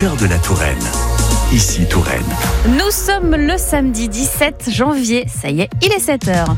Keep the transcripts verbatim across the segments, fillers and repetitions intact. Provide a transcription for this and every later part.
cœur de la Touraine. Ici Touraine. Nous sommes le samedi dix-sept janvier. Ça y est, il est sept heures.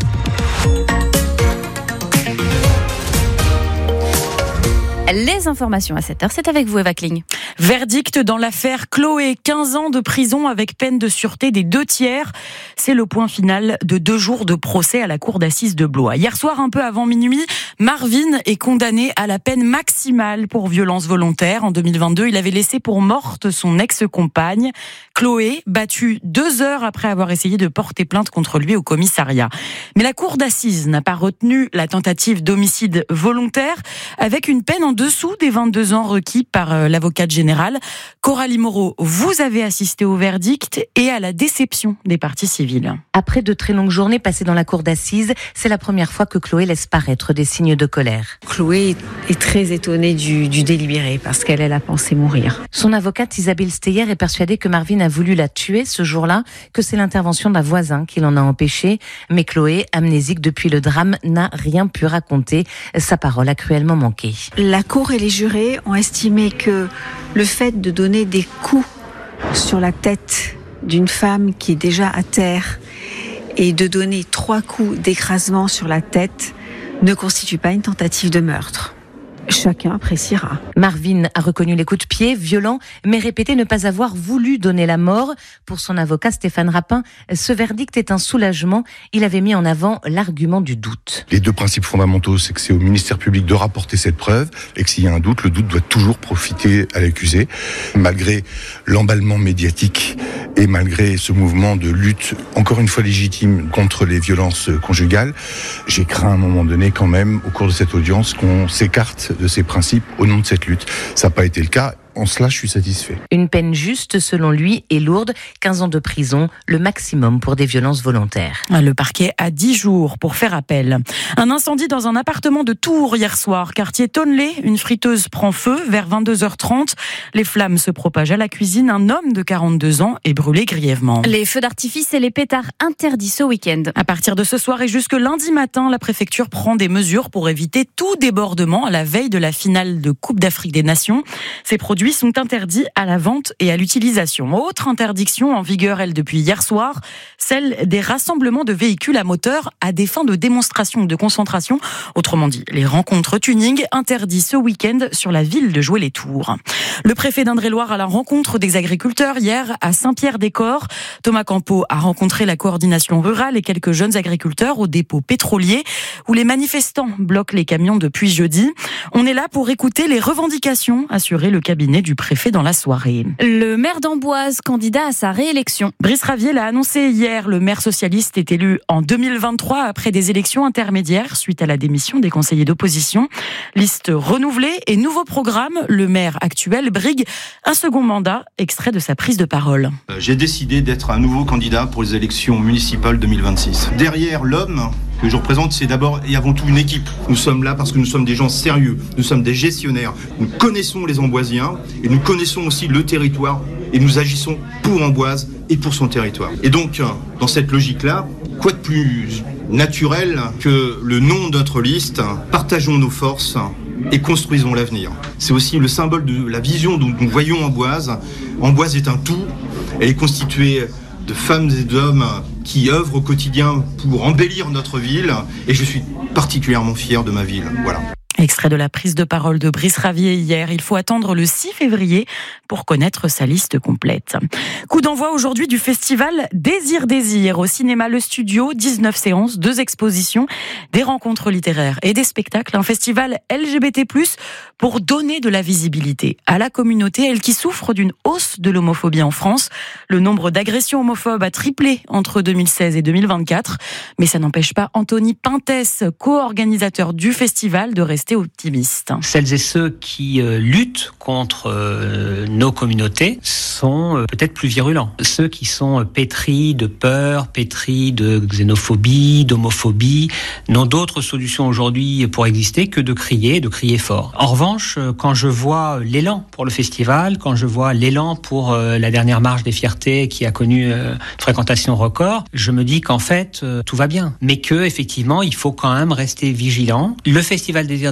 Les informations à sept heures, c'est avec vous Eva Kling. Verdict dans l'affaire Chloé, quinze ans de prison avec peine de sûreté des deux tiers. C'est le point final de deux jours de procès à la cour d'assises de Blois. Hier soir, un peu avant minuit, Marvin est condamné à la peine maximale pour violence volontaire. En deux mille vingt-deux, il avait laissé pour morte son ex-compagne. Chloé, battue deux heures après avoir essayé de porter plainte contre lui au commissariat. Mais la cour d'assises n'a pas retenu la tentative d'homicide volontaire avec une peine en dessous des vingt-deux ans requis par l'avocate générale. Coralie Moreau, vous avez assisté au verdict et à la déception des parties civiles. Après de très longues journées passées dans la cour d'assises, c'est la première fois que Chloé laisse paraître des signes de colère. Chloé est très étonnée du, du délibéré parce qu'elle elle a pensé mourir. Son avocate Isabelle Steyer est persuadée que Marvin a voulu la tuer ce jour-là, que c'est l'intervention d'un voisin qui l'en a empêché. Mais Chloé, amnésique depuis le drame, n'a rien pu raconter. Sa parole a cruellement manqué. La cour et les jurés ont estimé que le fait de donner des coups sur la tête d'une femme qui est déjà à terre et de donner trois coups d'écrasement sur la tête ne constitue pas une tentative de meurtre. Chacun appréciera. Marvin a reconnu les coups de pied violents, mais répété ne pas avoir voulu donner la mort. Pour son avocat Stéphane Rapin, ce verdict est un soulagement. Il avait mis en avant l'argument du doute. Les deux principes fondamentaux, c'est que c'est au ministère public de rapporter cette preuve et que s'il y a un doute, le doute doit toujours profiter à l'accusé. Malgré l'emballement médiatique et malgré ce mouvement de lutte, encore une fois légitime, contre les violences conjugales, j'ai craint à un moment donné quand même, au cours de cette audience, qu'on s'écarte de ces principes au nom de cette lutte. Ça n'a pas été le cas. En cela, je suis satisfait. Une peine juste, selon lui, et lourde. quinze ans de prison, le maximum pour des violences volontaires. Le parquet a dix jours pour faire appel. Un incendie dans un appartement de Tours hier soir. Quartier Tonnelet, une friteuse prend feu vers vingt-deux heures trente. Les flammes se propagent à la cuisine. Un homme de quarante-deux ans est brûlé grièvement. Les feux d'artifice et les pétards interdits ce week-end. À partir de ce soir et jusque lundi matin, la préfecture prend des mesures pour éviter tout débordement à la veille de la finale de Coupe d'Afrique des Nations. Ces produits sont interdits à la vente et à l'utilisation. Autre interdiction en vigueur, elle, depuis hier soir, celle des rassemblements de véhicules à moteur à des fins de démonstration ou de concentration. Autrement dit, les rencontres tuning interdits ce week-end sur la ville de Joué-les-Tours. Le préfet d'Indre-et-Loire à la rencontre des agriculteurs hier à Saint-Pierre-des-Corps. Thomas Campeau a rencontré la coordination rurale et quelques jeunes agriculteurs au dépôt pétrolier où les manifestants bloquent les camions depuis jeudi. On est là pour écouter les revendications, assuré le cabinet du préfet dans la soirée. Le maire d'Amboise, candidat à sa réélection. Brice Ravier l'a annoncé hier. Le maire socialiste est élu en deux mille vingt-trois après des élections intermédiaires suite à la démission des conseillers d'opposition. Liste renouvelée et nouveau programme. Le maire actuel brigue un second mandat, extrait de sa prise de parole. J'ai décidé d'être un nouveau candidat pour les élections municipales deux mille vingt-six. Derrière l'homme que je représente, c'est d'abord et avant tout une équipe. Nous sommes là parce que nous sommes des gens sérieux, nous sommes des gestionnaires, nous connaissons les Amboisiens et nous connaissons aussi le territoire et nous agissons pour Amboise et pour son territoire. Et donc, dans cette logique-là, quoi de plus naturel que le nom de notre liste, partageons nos forces et construisons l'avenir. C'est aussi le symbole de la vision dont nous voyons Amboise. Amboise est un tout, elle est constituée de femmes et d'hommes qui œuvrent au quotidien pour embellir notre ville et je suis particulièrement fier de ma ville. Voilà. Extrait de la prise de parole de Brice Ravier hier. Il faut attendre le six février pour connaître sa liste complète. Coup d'envoi aujourd'hui du festival Désir Désir au cinéma Le Studio. dix-neuf séances, deux expositions, des rencontres littéraires et des spectacles. Un festival L G B T plus, pour donner de la visibilité à la communauté, elle qui souffre d'une hausse de l'homophobie en France. Le nombre d'agressions homophobes a triplé entre deux mille seize et deux mille vingt-quatre. Mais ça n'empêche pas Anthony Pintès, co-organisateur du festival, de rester optimiste. Celles et ceux qui euh, luttent contre euh, nos communautés sont euh, peut-être plus virulents. Ceux qui sont euh, pétris de peur, pétris de xénophobie, d'homophobie, n'ont d'autres solutions aujourd'hui pour exister que de crier, de crier fort. En revanche, euh, quand je vois l'élan pour le festival, quand je vois l'élan pour euh, la dernière marche des fiertés qui a connu euh, une fréquentation record, je me dis qu'en fait, euh, tout va bien. Mais que, effectivement, il faut quand même rester vigilant. Le festival Désir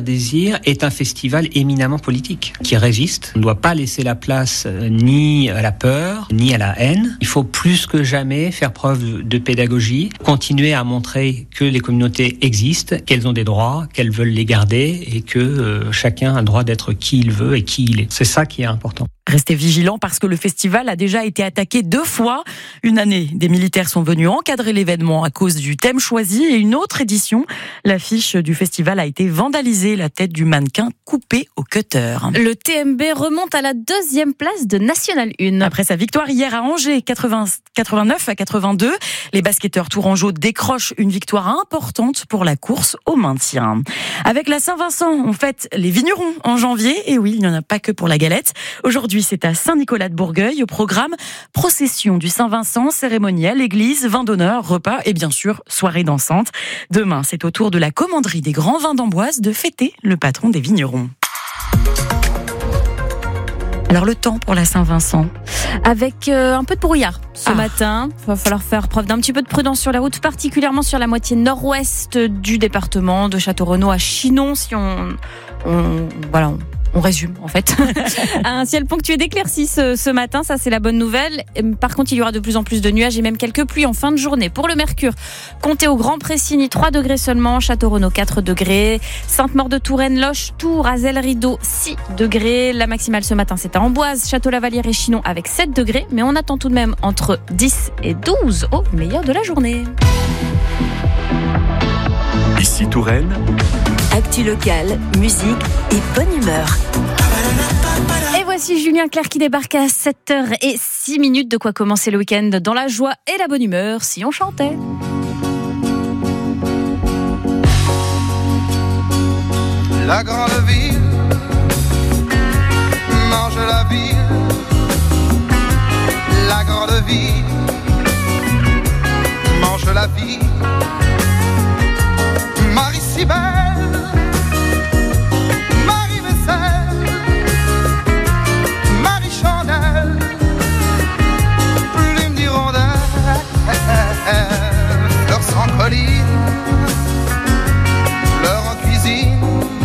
Désir est un festival éminemment politique, qui résiste. On ne doit pas laisser la place euh, ni à la peur, ni à la haine. Il faut plus que jamais faire preuve de pédagogie, continuer à montrer que les communautés existent, qu'elles ont des droits, qu'elles veulent les garder et que euh, chacun a le droit d'être qui il veut et qui il est. C'est ça qui est important. Restez vigilants parce que le festival a déjà été attaqué deux fois. Une année, des militaires sont venus encadrer l'événement à cause du thème choisi et une autre édition, l'affiche du festival a été vandalisée, la tête du mannequin coupée au cutter. Le T M B remonte à la deuxième place de National un. Après sa victoire hier à Angers, quatre-vingts, quatre-vingt-neuf à quatre-vingt-deux, les basketteurs tourangeaux décrochent une victoire importante pour la course au maintien. Avec la Saint-Vincent, on fête les vignerons en janvier. Et oui, il n'y en a pas que pour la galette. Aujourd'hui, c'est à Saint-Nicolas-de-Bourgueil, au programme procession du Saint-Vincent, cérémoniel, église, vin d'honneur, repas et bien sûr soirée dansante. Demain, c'est au tour de la commanderie des Grands Vins d'Amboise de fêter le patron des vignerons. Alors le temps pour la Saint-Vincent. Avec euh, un peu de brouillard ce Ah. matin. Il va falloir faire preuve d'un petit peu de prudence sur la route, particulièrement sur la moitié nord-ouest du département, de Château-Renaud à Chinon, si on, on voilà. On... On résume en fait. Un ciel ponctué d'éclaircies ce, ce matin, ça c'est la bonne nouvelle. Par contre, il y aura de plus en plus de nuages et même quelques pluies en fin de journée. Pour le mercure, comptez au Grand Pressigny trois degrés seulement, Château-Renaud quatre degrés, Sainte-Maure-de-Touraine, Loche, Tours, Azel-Rideau six degrés. La maximale ce matin c'est à Amboise, Château-Lavalière et Chinon avec sept degrés, mais on attend tout de même entre dix et douze au meilleur de la journée. Ici Touraine, Actu locale, musique et bonne humeur. Et voici Julien Clerc qui débarque à sept heures six minutes. De quoi commencer le week-end dans la joie et la bonne humeur si on chantait. La grande ville mange la ville. La grande ville mange la vie. Marie si belle, Marie Vaisselle, Marie Chandelle, plume d'hirondelle, fleurs sans colline, fleurs en cuisine,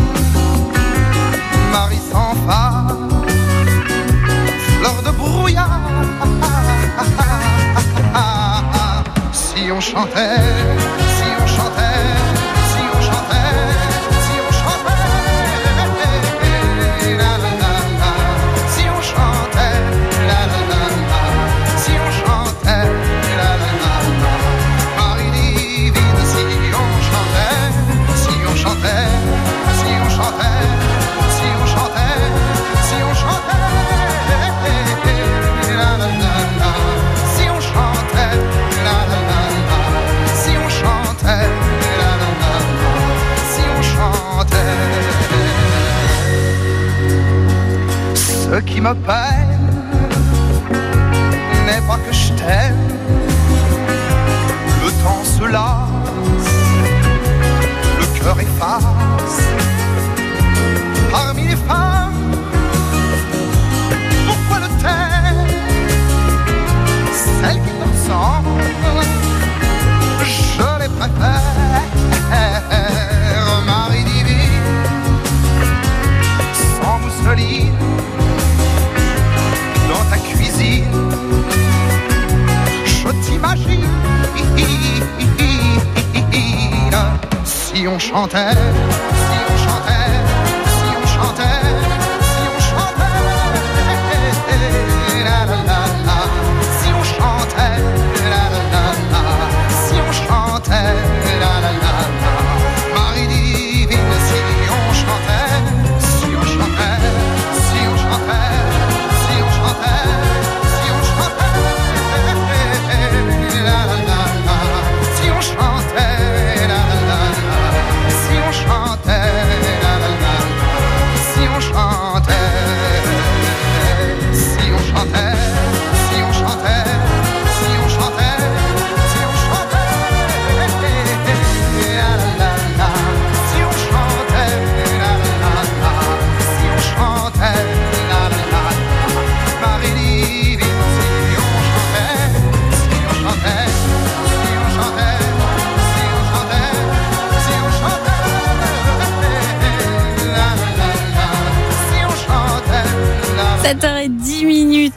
Marie sans phare, fleurs de brouillard. Si on chantait, si on chantait. Ce qui me peine n'est pas que je t'aime. Le temps se lasse, le cœur efface. Parmi les femmes, pourquoi le taire? Celles qui te ressemblent, je les préfère. Marie divine, sans mousseline, dans ta cuisine, je t'imagine. Si on chantait, si on chantait, si on chantait, si on chantait, la la la la. Si on chantait, la la la la. Si on chantait, la la la la. Marie divine, si on chantait, si on chantait, si on chantait. Si on chantait, la la la la. Si on chantait, la la la la. Si on chantait.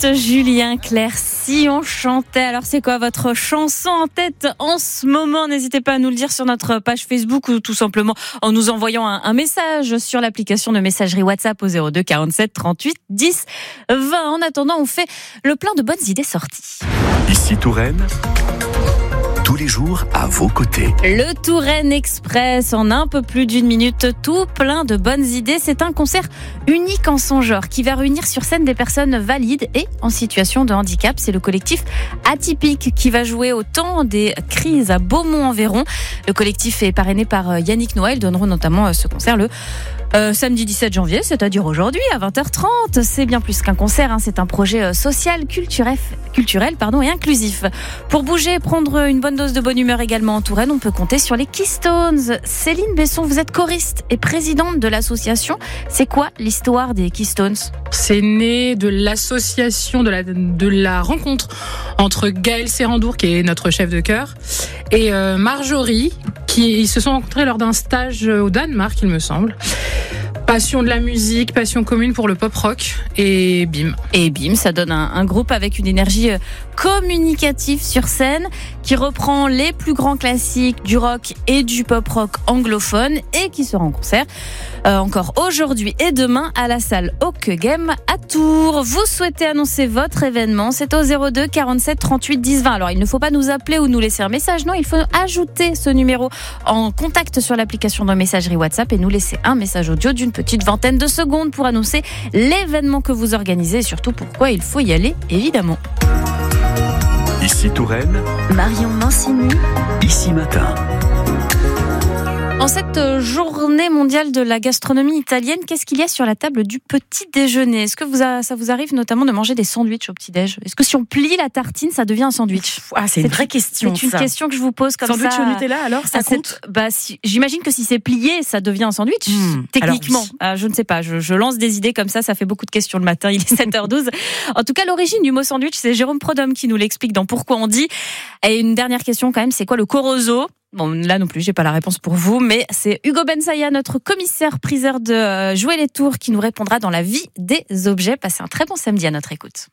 suite, Julien Clerc, Si on chantait. Alors c'est quoi votre chanson en tête en ce moment? N'hésitez pas à nous le dire sur notre page Facebook ou tout simplement en nous envoyant un, un message sur l'application de messagerie WhatsApp au zéro deux quarante-sept trente-huit dix vingt. En attendant, on fait le plein de bonnes idées sorties. Ici Touraine, tous les jours à vos côtés. Le Touraine Express, en un peu plus d'une minute, tout plein de bonnes idées. C'est un concert unique en son genre qui va réunir sur scène des personnes valides et en situation de handicap. C'est le collectif Atypique qui va jouer au temps des crises à Beaumont-en-Véron. Le collectif est parrainé par Yannick Noah. Ils donneront notamment ce concert le Euh, samedi dix-sept janvier, c'est-à-dire aujourd'hui à vingt heures trente. C'est bien plus qu'un concert, hein, c'est un projet social, culturel, culturel pardon, et inclusif. Pour bouger, prendre une bonne dose de bonne humeur également en Touraine, on peut compter sur les Keystones. Céline Besson, vous êtes choriste et présidente de l'association. C'est quoi l'histoire des Keystones? C'est né de l'association, de la, de la rencontre entre Gaël Serrandour, qui est notre chef de chœur, et euh, Marjorie, qui ils se sont rencontrés lors d'un stage au Danemark, il me semble. Passion de la musique, passion commune pour le pop-rock, et bim. Et bim, ça donne un, un groupe avec une énergie communicative sur scène qui reprend les plus grands classiques du rock et du pop-rock anglophone et qui sera en concert euh, encore aujourd'hui et demain à la salle Hockegem à Tours. Vous souhaitez annoncer votre événement, c'est au zéro deux quarante-sept trente-huit dix vingt. Alors il ne faut pas nous appeler ou nous laisser un message, non, il faut ajouter ce numéro en contact sur l'application de messagerie WhatsApp et nous laisser un message audio d'une petite vingtaine de secondes pour annoncer l'événement que vous organisez et surtout pourquoi il faut y aller, évidemment. Ici Touraine, Marion Mancini, Ici Matin. En cette journée mondiale de la gastronomie italienne, qu'est-ce qu'il y a sur la table du petit déjeuner? Est-ce que vous a, ça vous arrive notamment de manger des sandwichs au petit déj? Est-ce que si on plie la tartine, ça devient un sandwich? Ah, c'est une vraie question. C'est une ça. question que je vous pose comme sandwich ça. Sandwich au Nutella, alors ça compte cette, bah, si, j'imagine que si c'est plié, ça devient un sandwich. Mmh, techniquement, oui. ah, je ne sais pas. Je, je lance des idées comme ça. Ça fait beaucoup de questions le matin. Il est sept heures douze. En tout cas, l'origine du mot sandwich, c'est Jérôme Prodhomme qui nous l'explique dans Pourquoi on dit. Et une dernière question quand même, c'est quoi le chorizo? Bon, là non plus, j'ai pas la réponse pour vous, mais c'est Hugo Bensaya, notre commissaire priseur de euh, Jouer les Tours, qui nous répondra dans la vie des objets. Passez un très bon samedi à notre écoute.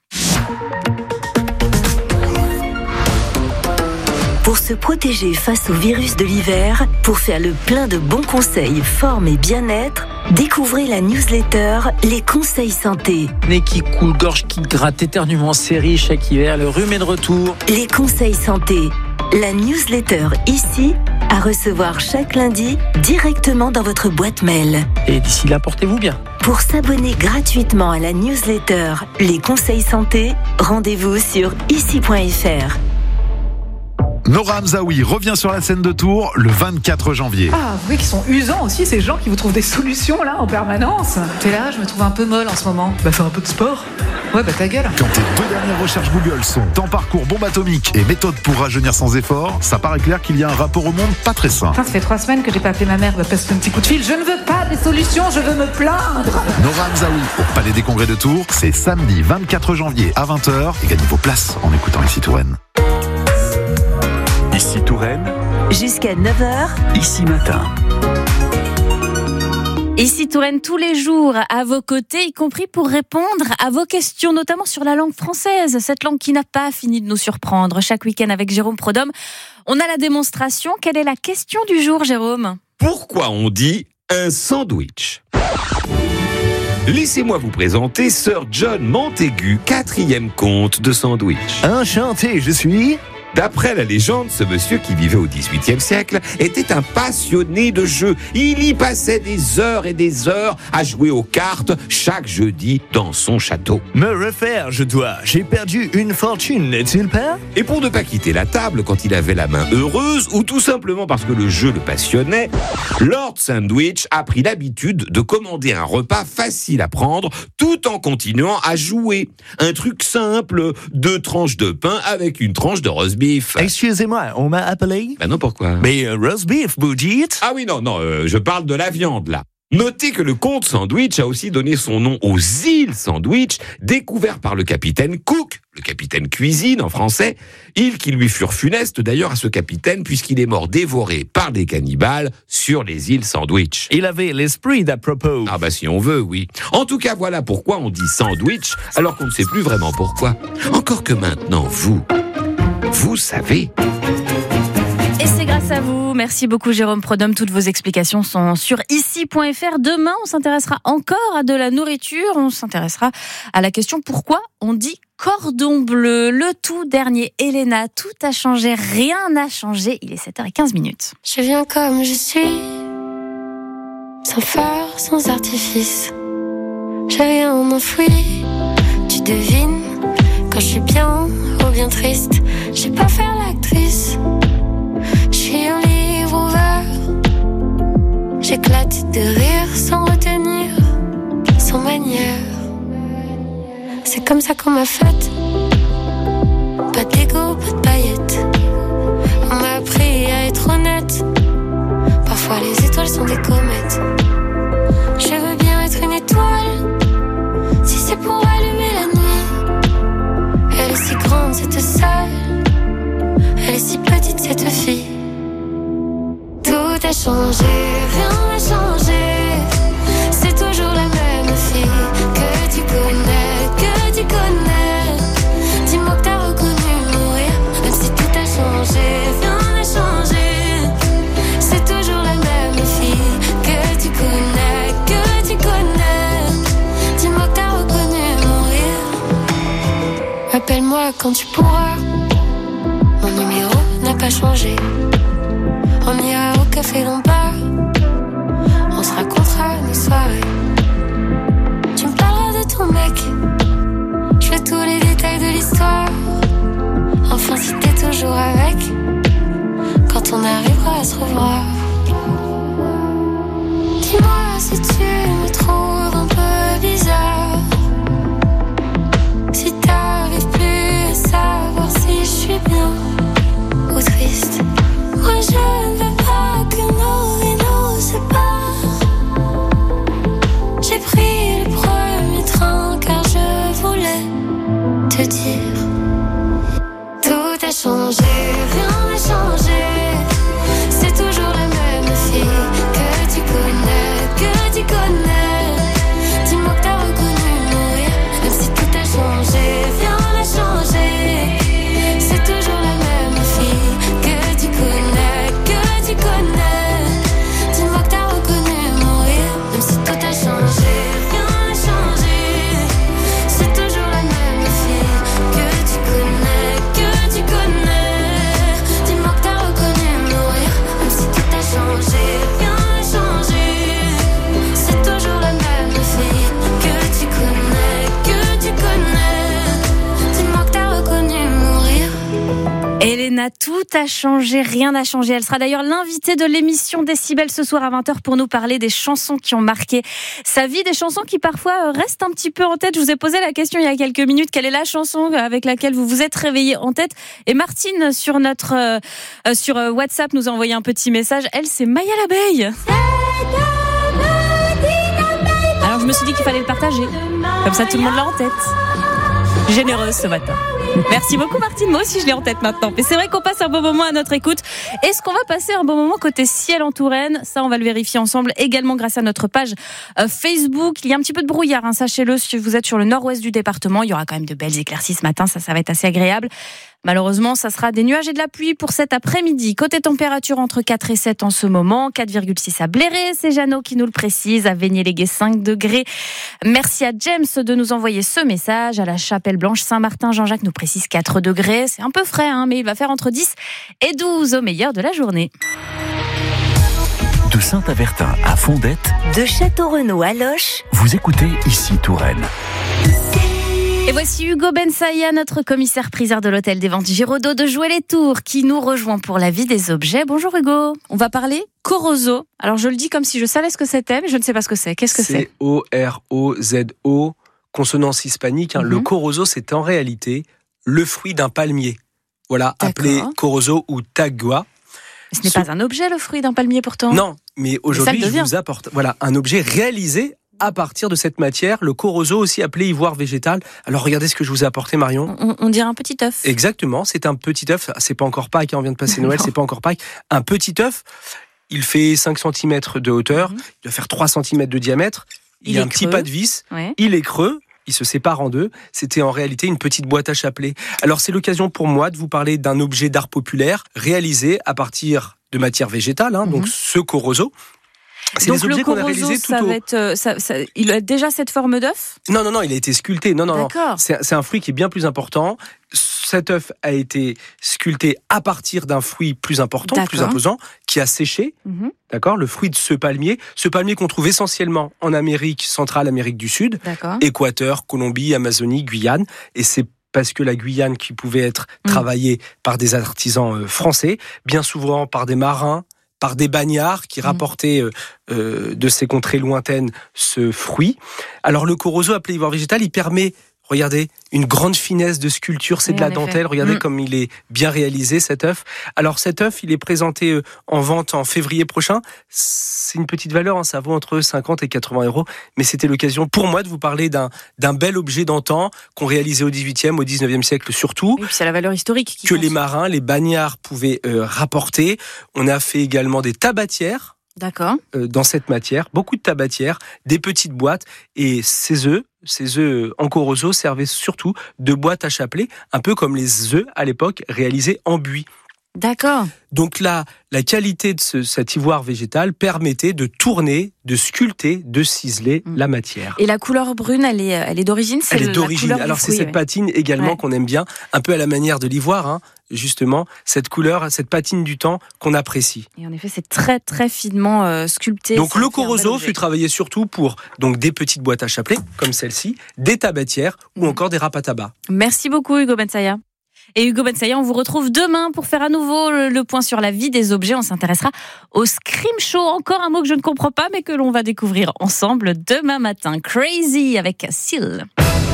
pour se protéger face au virus de l'hiver, pour faire le plein de bons conseils forme et bien-être, découvrez la newsletter Les Conseils Santé. Nez qui coule, gorge qui gratte, éternuement série chaque hiver, le rhume est de retour. Les Conseils Santé, la newsletter ici, à recevoir chaque lundi directement dans votre boîte mail. Et d'ici là, portez-vous bien. Pour s'abonner gratuitement à la newsletter Les Conseils Santé, rendez-vous sur ici point f r. Nora Hamzaoui revient sur la scène de Tours le vingt-quatre janvier. Ah, vous voyez qu'ils sont usants aussi, ces gens qui vous trouvent des solutions là en permanence. T'es là, je me trouve un peu molle en ce moment. Bah fais un peu de sport. Ouais, bah ta gueule. Quand tes deux dernières recherches Google sont temps parcours, bombe atomique et méthode pour rajeunir sans effort, ça paraît clair qu'il y a un rapport au monde pas très sain. Enfin, ça fait trois semaines que j'ai pas appelé ma mère, bah passe un petit coup de fil. Je ne veux pas des solutions, je veux me plaindre. Nora Hamzaoui au Palais des Congrès de Tours, c'est samedi vingt-quatre janvier à vingt heures et gagnez vos places en écoutant Ici Touraine. Ici Touraine. Jusqu'à neuf heures. Ici Matin. Ici Touraine tous les jours à vos côtés, y compris pour répondre à vos questions, notamment sur la langue française, cette langue qui n'a pas fini de nous surprendre. Chaque week-end avec Jérôme Prodhomme, on a la démonstration. Quelle est la question du jour, Jérôme ? Pourquoi on dit un sandwich ? Laissez-moi vous présenter Sir John Montaigu, quatrième comte de sandwich. Enchanté, je suis... D'après la légende, ce monsieur qui vivait au dix-huitième siècle était un passionné de jeux. Il y passait des heures et des heures à jouer aux cartes chaque jeudi dans son château. Me refaire, je dois. J'ai perdu une fortune, n'est-il pas ? Et pour ne pas quitter la table quand il avait la main heureuse, ou tout simplement parce que le jeu le passionnait, Lord Sandwich a pris l'habitude de commander un repas facile à prendre tout en continuant à jouer. Un truc simple, deux tranches de pain avec une tranche de roast beef. Excusez-moi, on m'a appelé ? Ben non, pourquoi ? Mais euh, roast beef, vous dites ? Ah oui, non, non, euh, je parle de la viande, là. Notez que le comte Sandwich a aussi donné son nom aux îles Sandwich, découvertes par le capitaine Cook le capitaine Cuisine en français, îles qui lui furent funestes d'ailleurs à ce capitaine puisqu'il est mort dévoré par des cannibales sur les îles Sandwich. Il avait l'esprit d'à propos. Ah bah si on veut, oui. En tout cas, voilà pourquoi on dit sandwich alors qu'on ne sait plus vraiment pourquoi. Encore que maintenant, vous, vous savez... Et c'est grâce à vous. Merci beaucoup Jérôme Prodhomme. Toutes vos explications sont sur ici point f r. Demain, on s'intéressera encore à de la nourriture. On s'intéressera à la question pourquoi on dit cordon bleu. Le tout dernier, Elena. Tout a changé, rien n'a changé. Il est sept heures quinze minutes. Je viens comme je suis, sans phare, sans artifice. J'ai rien enfoui. Tu devines quand je suis bien ou bien triste. J'ai pas faire l'actrice. Je suis un livre ouvert. J'éclate de rire sans retenir, sans manière. C'est comme ça qu'on m'a faite. Pas d'égo, pas de paillettes. On m'a appris à être honnête. Parfois les étoiles sont des comètes. Je veux bien être une étoile, si c'est pour allumer la nuit. Elle est si grande cette salle, elle est si petite cette fille. Tout a changé, rien n'a changé. C'est toujours la même fille que tu connais, que tu connais. Dis-moi que t'as reconnu mourir, même si tout a changé, rien n'a changé. C'est toujours la même fille que tu connais, que tu connais. Dis-moi que t'as reconnu mourir. Appelle-moi quand tu pourras. Mon numéro n'a pas changé. On ira au café Lombard. On se racontera nos soirées. Tu me parleras de ton mec. Je veux tous les détails de l'histoire. Enfin si t'es toujours avec, quand on arrivera à se revoir. Dis-moi si tu me trouves un peu bizarre. Si t'arrives plus à savoir si je suis bien ou triste. Moi je ne veux pas que nos vies nous séparent. J'ai pris le premier train car je voulais te dire. Tout a changé, rien n'a changé. C'est toujours la même fille que tu connais, que tu connais. Dis-moi que t'as reconnu mourir, même si tout a changé, rien n'a changé. C'est toujours la même fille que tu connais, que tu connais. Dis-moi que t'as reconnu mourir, même si tout a changé, rien n'a changé. C'est toujours la même fille que tu connais, que tu connais. Dis-moi que t'as reconnu mourir, même si tout a changé, rien n'a changé. C'est toujours la même fille que tu connais, que tu connais. Dis-moi que t'as reconnu mourir. Elena, tout a changé, rien n'a changé. Elle sera d'ailleurs l'invitée de l'émission Décibel ce soir à vingt heures pour nous parler des chansons qui ont marqué sa vie, des chansons qui parfois restent un petit peu en tête. Je vous ai posé la question il y a quelques minutes, quelle est la chanson avec laquelle vous vous êtes réveillé en tête? Et Martine sur notre euh, sur WhatsApp nous a envoyé un petit message. Elle, c'est Maya l'abeille. Alors je me suis dit qu'il fallait le partager, comme ça tout le monde l'a en tête. Généreuse ce matin. Merci beaucoup Martine, moi aussi je l'ai en tête maintenant. Mais c'est vrai qu'on passe un bon moment à notre écoute. Est-ce qu'on va passer un bon moment côté ciel en Touraine? Ça on va le vérifier ensemble également grâce à notre page euh, Facebook. Il y a un petit peu de brouillard, hein, sachez-le, si vous êtes sur le nord-ouest du département. Il y aura quand même de belles éclaircies ce matin, ça, ça va être assez agréable. Malheureusement, ça sera des nuages et de la pluie pour cet après-midi. Côté température, entre quatre et sept en ce moment. quatre virgule six à Bléré, c'est Jeannot qui nous le précise. À Vénier-les-Gués, cinq degrés. Merci à James de nous envoyer ce message. À la Chapelle-Blanche, Saint-Martin, Jean-Jacques nous précise quatre degrés. C'est un peu frais, hein, mais il va faire entre dix et douze au meilleur de la journée. De Saint-Avertin à Fondette, de Château-Renaud à Loches, vous écoutez ici Touraine. Et voici Hugo Bensaïa, notre commissaire priseur de l'hôtel des ventes Giraudot de Jouer les Tours, qui nous rejoint pour la vie des objets. Bonjour Hugo. On va parler Corozo. Alors je le dis comme si je savais ce que c'était, mais je ne sais pas ce que c'est. Qu'est-ce que c'est? C O R O Z O, consonance hispanique. Hein. Mm-hmm. Le Corozo, c'est en réalité le fruit d'un palmier. Voilà, d'accord. Appelé Corozo ou Tagua. Ce n'est ce... pas un objet, le fruit d'un palmier pourtant? Non, mais aujourd'hui, je vous apporte voilà, un objet réalisé à partir de cette matière, le Corozo, aussi appelé ivoire végétal. Alors regardez ce que je vous ai apporté, Marion. On, on dirait un petit œuf. Exactement, c'est un petit œuf. C'est pas encore Pâques, hein, on vient de passer Noël, c'est pas encore Pâques. Un petit œuf, il fait cinq centimètres de hauteur, mm-hmm. il doit faire trois centimètres de diamètre. Il, il y a un creux. Petit pas de vis, ouais. Il est creux. Il se sépare en deux. C'était en réalité une petite boîte à chapelet. Alors c'est l'occasion pour moi de vous parler d'un objet d'art populaire réalisé à partir de matière végétale, hein, mm-hmm. donc ce Corozo. C'est donc des objets le Corozo, qu'on a réalisés tout ça au... va être, ça, ça, il a déjà cette forme d'œuf ? Non, non, non, il a été sculpté. Non, non, D'accord. non. C'est, c'est un fruit qui est bien plus important. Cet œuf a été sculpté à partir d'un fruit plus important, D'accord. plus imposant, qui a séché. Mm-hmm. D'accord, le fruit de ce palmier, ce palmier qu'on trouve essentiellement en Amérique centrale, Amérique du Sud, D'accord. Équateur, Colombie, Amazonie, Guyane, et c'est parce que la Guyane qui pouvait être mmh. travaillée par des artisans français, bien souvent par des marins, par des bagnards qui mmh. rapportaient euh, euh, de ces contrées lointaines ce fruit. Alors le Corozo, appelé ivoire végétal, il permet, regardez, une grande finesse de sculpture, c'est oui, de la dentelle. Effet. Regardez mmh. comme il est bien réalisé, cet œuf. Alors cet œuf, il est présenté en vente en février prochain. C'est une petite valeur, hein, ça vaut entre cinquante et quatre-vingts euros. Mais c'était l'occasion pour moi de vous parler d'un, d'un bel objet d'antan qu'on réalisait au dix-huitième, au dix-neuvième siècle surtout. Et puis c'est la valeur historique. Qui que pense. Les marins, les bagnards pouvaient euh, rapporter. On a fait également des tabatières. D'accord. Euh, dans cette matière, beaucoup de tabatières, des petites boîtes, et ces œufs, ces œufs en Corozo servaient surtout de boîte à chapelet, un peu comme les œufs à l'époque réalisés en buis. D'accord. Donc là, la qualité de ce, cet ivoire végétal permettait de tourner, de sculpter, de ciseler mmh. la matière. Et la couleur brune, elle est, elle est d'origine c'est Elle est le, d'origine. Alors fruit, c'est cette ouais. patine également ouais. qu'on aime bien, un peu à la manière de l'ivoire, hein, justement, cette couleur, cette patine du temps qu'on apprécie. Et en effet, c'est très très finement euh, sculpté. Donc le Corozo fut travaillé surtout pour donc des petites boîtes à chapelet, comme celle-ci, des tabatières mmh. ou encore des râpes à tabac. Merci beaucoup Hugo Bensaya. Et Hugo Bensaya, on vous retrouve demain pour faire à nouveau le, le point sur la vie des objets. On s'intéressera au Scream Show. Encore un mot que je ne comprends pas, mais que l'on va découvrir ensemble demain matin. Crazy avec Seal.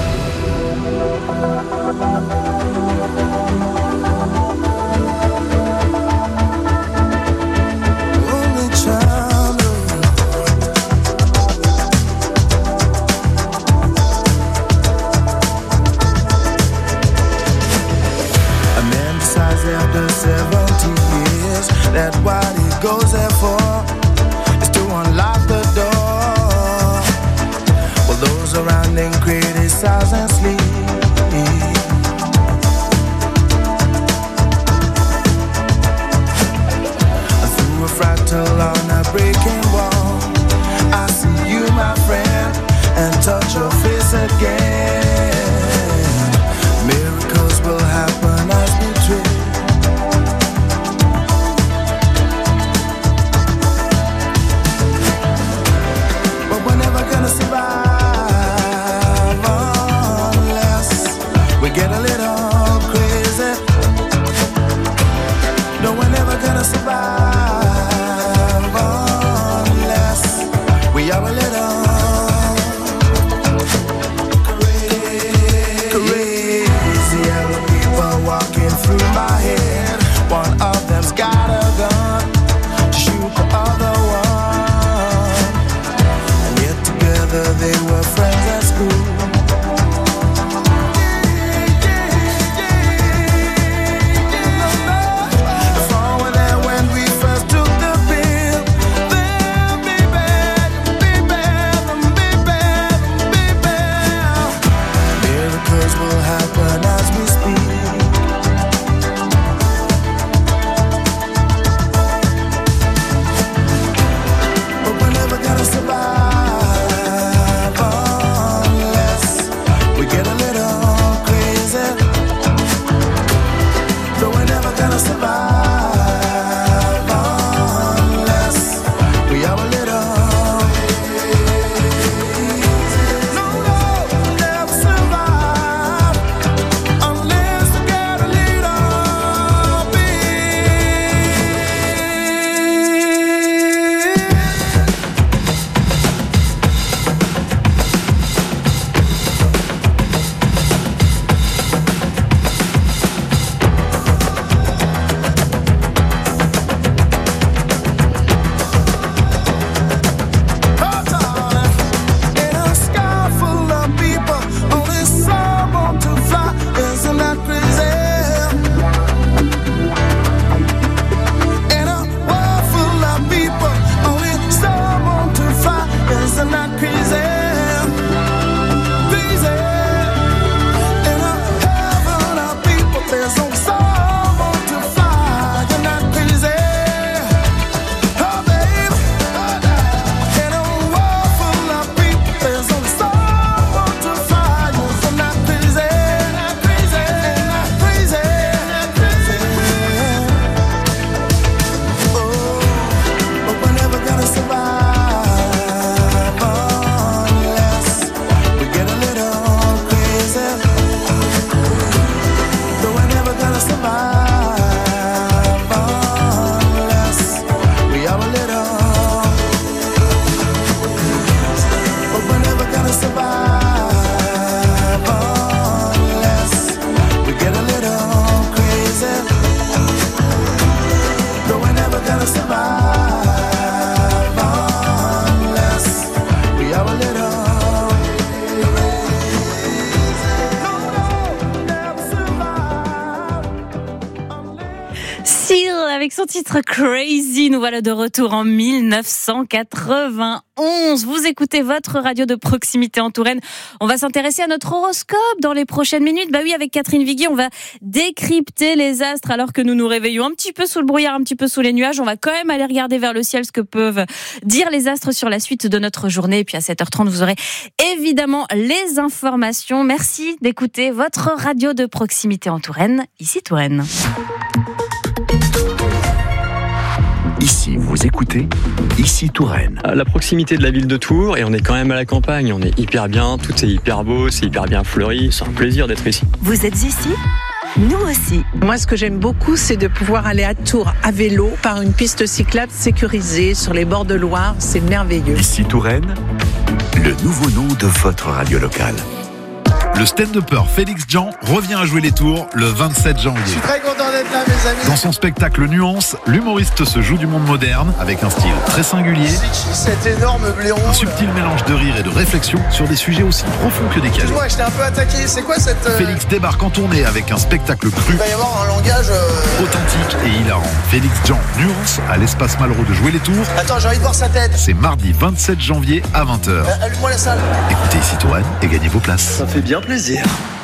After seventy years, that what he goes there for is to unlock the door. Well, those around him criticize and sleep. Through a fractal on a breaking wall, I see you, my friend, and touch your face again. Miracles will happen as we dream. avec son titre Crazy. Nous voilà de retour en dix-neuf cent quatre-vingt-onze. Vous écoutez votre radio de proximité en Touraine. On va s'intéresser à notre horoscope dans les prochaines minutes. Bah oui, avec Catherine Viguier, on va décrypter les astres alors que nous nous réveillons un petit peu sous le brouillard, un petit peu sous les nuages. On va quand même aller regarder vers le ciel ce que peuvent dire les astres sur la suite de notre journée. Et puis à sept heures trente, vous aurez évidemment les informations. Merci d'écouter votre radio de proximité en Touraine. Ici Touraine. Ici, vous écoutez Ici Touraine. À la proximité de la ville de Tours, et on est quand même à la campagne, on est hyper bien, tout est hyper beau, c'est hyper bien fleuri, c'est un plaisir d'être ici. Vous êtes ici ? Nous aussi. Moi, ce que j'aime beaucoup, c'est de pouvoir aller à Tours à vélo par une piste cyclable sécurisée sur les bords de Loire. C'est merveilleux. Ici Touraine, le nouveau nom de votre radio locale. Le stand-upper Félix Jean revient à jouer les Tours le vingt-sept janvier. Je suis très content d'être là, mes amis. Dans son spectacle Nuance, l'humoriste se joue du monde moderne avec un style très singulier. Cet énorme blaireau. Un subtil mélange de rire et de réflexion sur des sujets aussi profonds que décalés. Excuse-moi, j'étais un peu attaqué. C'est quoi cette... Euh... Félix débarque en tournée avec un spectacle cru. Il va y avoir un langage... Euh... authentique et hilarant. Félix Jean Nuance à l'espace Malraux de jouer les Tours. Attends, j'ai envie de voir sa tête. C'est mardi vingt-sept janvier à vingt heures. Euh, allume-moi la salle. Écoutez Ici Touraine et gagnez vos places. Ça fait bien plaisir.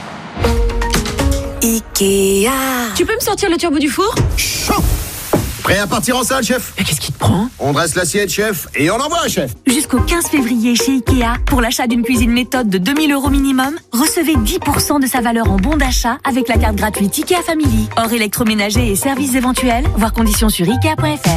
Ikea. Tu peux me sortir le turbo du four ? Chaud. Prêt à partir en salle, chef ? Mais qu'est-ce qui te prend ? On dresse l'assiette, chef, et on envoie, chef. Jusqu'au quinze février chez Ikea, pour l'achat d'une cuisine méthode de deux mille euros minimum, recevez dix pour cent de sa valeur en bon d'achat avec la carte gratuite Ikea Family. Hors électroménager et services éventuels, voir conditions sur ikea point f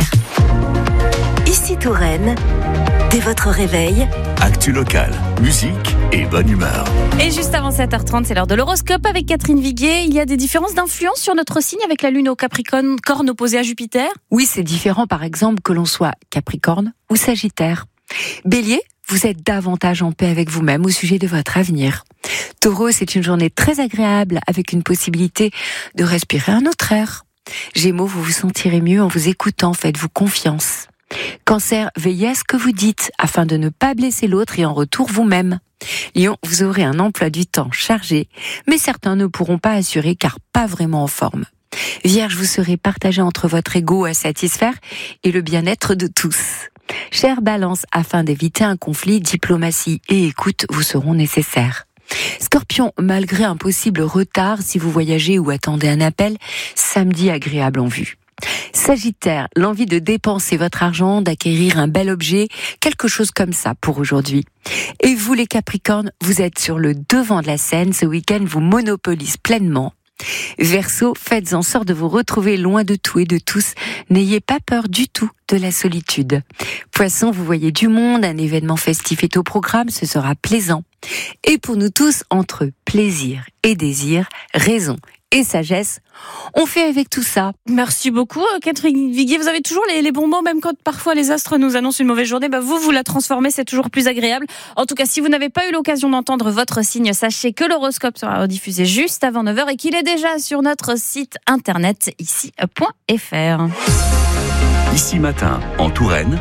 r. Ici Touraine, dès votre réveil, Actu locale, musique et bonne humeur. Et juste avant sept heures trente, c'est l'heure de l'horoscope avec Catherine Viguier. Il y a des différences d'influence sur notre signe avec la lune au Capricorne, corne opposée à Jupiter ? Oui, c'est différent par exemple que l'on soit Capricorne ou Sagittaire. Bélier, vous êtes davantage en paix avec vous-même au sujet de votre avenir. Taureau, c'est une journée très agréable avec une possibilité de respirer un autre air. Gémeaux, vous vous sentirez mieux en vous écoutant, faites-vous confiance. Cancer, veillez à ce que vous dites afin de ne pas blesser l'autre et en retour vous-même. Lion, vous aurez un emploi du temps chargé, mais certains ne pourront pas assurer car pas vraiment en forme. Vierge, vous serez partagé entre votre ego à satisfaire et le bien-être de tous. Chère Balance, afin d'éviter un conflit, diplomatie et écoute vous seront nécessaires. Scorpion, malgré un possible retard si vous voyagez ou attendez un appel, samedi agréable en vue. Sagittaire, l'envie de dépenser votre argent, d'acquérir un bel objet, quelque chose comme ça pour aujourd'hui. Et vous les Capricornes, vous êtes sur le devant de la scène, ce week-end vous monopolise pleinement. Verseau, faites en sorte de vous retrouver loin de tout et de tous, n'ayez pas peur du tout de la solitude. Poisson, vous voyez du monde, un événement festif est au programme, ce sera plaisant. Et pour nous tous, entre plaisir et désir, raison et sagesse, on fait avec tout ça. Merci beaucoup Catherine Viguier, vous avez toujours les, les bons mots, même quand parfois les astres nous annoncent une mauvaise journée, bah vous, vous la transformez, c'est toujours plus agréable. En tout cas, si vous n'avez pas eu l'occasion d'entendre votre signe, sachez que l'horoscope sera rediffusé juste avant neuf heures et qu'il est déjà sur notre site internet ici point f r. Ici Matin, en Touraine,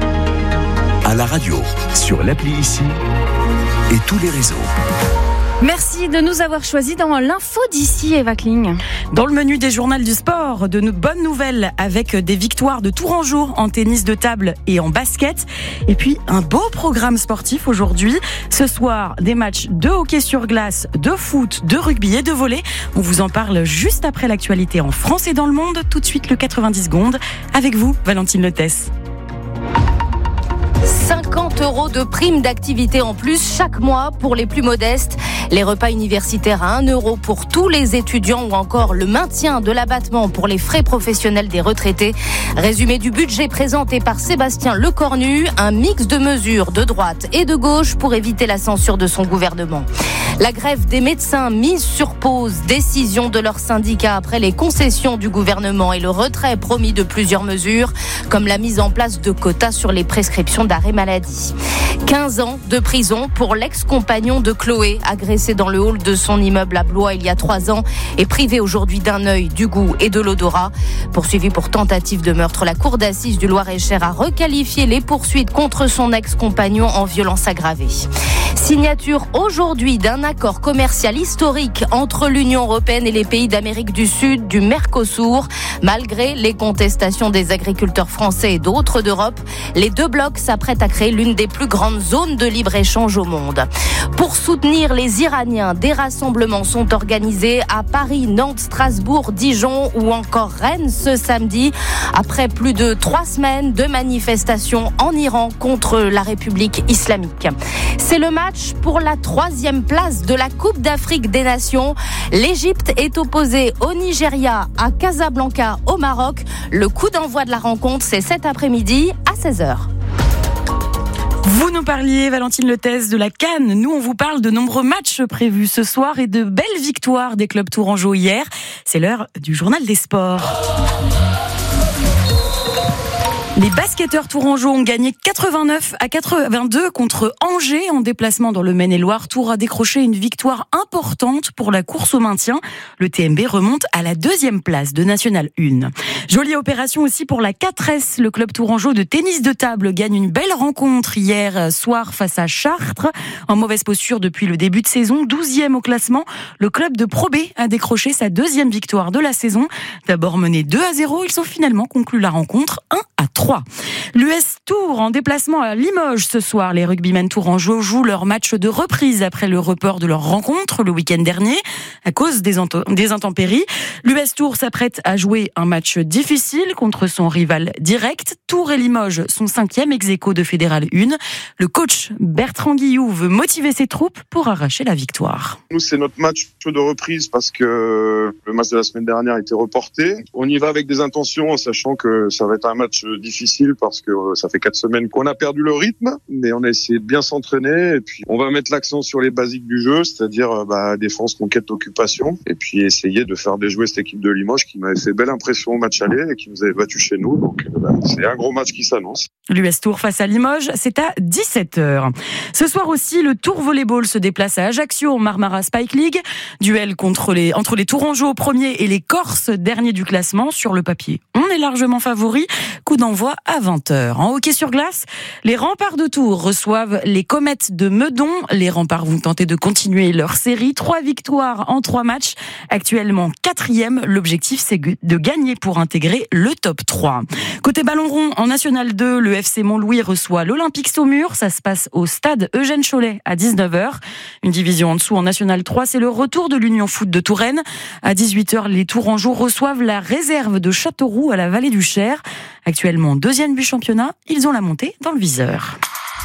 à la radio, sur l'appli Ici et tous les réseaux. Merci de nous avoir choisis dans l'info d'ici, Eva Kling. Dans le menu des journaux du sport, de bonnes nouvelles avec des victoires de Tourangeau en tennis de table et en basket. Et puis, un beau programme sportif aujourd'hui. Ce soir, des matchs de hockey sur glace, de foot, de rugby et de volley. On vous en parle juste après l'actualité en France et dans le monde. Tout de suite, le quatre-vingt-dix secondes. Avec vous, Valentine Letès. cinquante euros de prime d'activité en plus chaque mois pour les plus modestes. Les repas universitaires à un euro pour tous les étudiants ou encore le maintien de l'abattement pour les frais professionnels des retraités. Résumé du budget présenté par Sébastien Lecornu, un mix de mesures de droite et de gauche pour éviter la censure de son gouvernement. La grève des médecins mise sur pause, décision de leur syndicat après les concessions du gouvernement et le retrait promis de plusieurs mesures, comme la mise en place de quotas sur les prescriptions d'arrêt maladie. Paris. quinze ans de prison pour l'ex-compagnon de Chloé, agressé dans le hall de son immeuble à Blois il y a trois ans et privé aujourd'hui d'un œil, du goût et de l'odorat. Poursuivi pour tentative de meurtre, la cour d'assises du Loir-et-Cher a requalifié les poursuites contre son ex-compagnon en violence aggravée. Signature aujourd'hui d'un accord commercial historique entre l'Union européenne et les pays d'Amérique du Sud, du Mercosur. Malgré les contestations des agriculteurs français et d'autres d'Europe, les deux blocs s'apprêtent à créer l'une des plus grandes zones de libre-échange au monde. Pour soutenir les Iraniens, des rassemblements sont organisés à Paris, Nantes, Strasbourg, Dijon ou encore Rennes ce samedi. Après plus de trois semaines de manifestations en Iran contre la République islamique. C'est le match pour la troisième place de la Coupe d'Afrique des Nations. L'Égypte est opposée au Nigeria à Casablanca au Maroc. Le coup d'envoi de la rencontre, c'est cet après-midi à seize heures. Vous nous parliez, Valentine Letès, de la CAN. Nous, on vous parle de nombreux matchs prévus ce soir et de belles victoires des clubs tourangeaux hier. C'est l'heure du journal des sports. Les basketteurs tourangeaux ont gagné quatre-vingt-neuf à quatre-vingt-deux contre Angers en déplacement dans le Maine-et-Loire. Tours a décroché une victoire importante pour la course au maintien. Le T M B remonte à la deuxième place de National un. Jolie opération aussi pour la quatre S. Le club tourangeau de tennis de table gagne une belle rencontre hier soir face à Chartres. En mauvaise posture depuis le début de saison, douzième au classement, le club de Pro B a décroché sa deuxième victoire de la saison. D'abord mené deux à zéro, ils ont finalement conclu la rencontre un à trois. L'U S Tour en déplacement à Limoges ce soir. Les rugbymen tourangeaux jouent leur match de reprise après le report de leur rencontre le week-end dernier à cause des, ent- des intempéries. L'U S Tour s'apprête à jouer un match difficile contre son rival direct. Tours et Limoges sont cinquième ex-aequo de Fédéral un. Le coach Bertrand Guillou veut motiver ses troupes pour arracher la victoire. Nous, c'est notre match de reprise parce que le match de la semaine dernière a été reporté. On y va avec des intentions en sachant que ça va être un match difficile parce que ça fait quatre semaines qu'on a perdu le rythme, mais on a essayé de bien s'entraîner et puis on va mettre l'accent sur les basiques du jeu, c'est-à-dire bah, défense, conquête, occupation, et puis essayer de faire déjouer cette équipe de Limoges qui m'avait fait belle impression au match aller et qui nous avait battu chez nous. Donc bah, c'est un gros match qui s'annonce. L'U S Tour face à Limoges, c'est à dix-sept heures. Ce soir aussi, le Tour Volleyball se déplace à Ajaccio en Marmara Spike League. Duel contre les, entre les Tourangeaux premiers et les Corses derniers du classement. Sur le papier, on est largement favori. Coup d'envoi à vingt heures. En hockey sur glace, les Remparts de Tours reçoivent les Comètes de Meudon. Les Remparts vont tenter de continuer leur série. Trois victoires en trois matchs. Actuellement quatrième. L'objectif, c'est de gagner pour intégrer le top trois. Côté ballon rond, en National deux, le F C Montlouis reçoit l'Olympique Saumur. Ça se passe au stade Eugène Chollet à dix-neuf heures. Une division en dessous, en National trois, c'est le retour de l'Union Foot de Touraine. À dix-huit heures, les Tourangeaux reçoivent la réserve de Châteauroux à la vallée du Cher. Actuellement deuxième du championnat, ils ont la montée dans le viseur.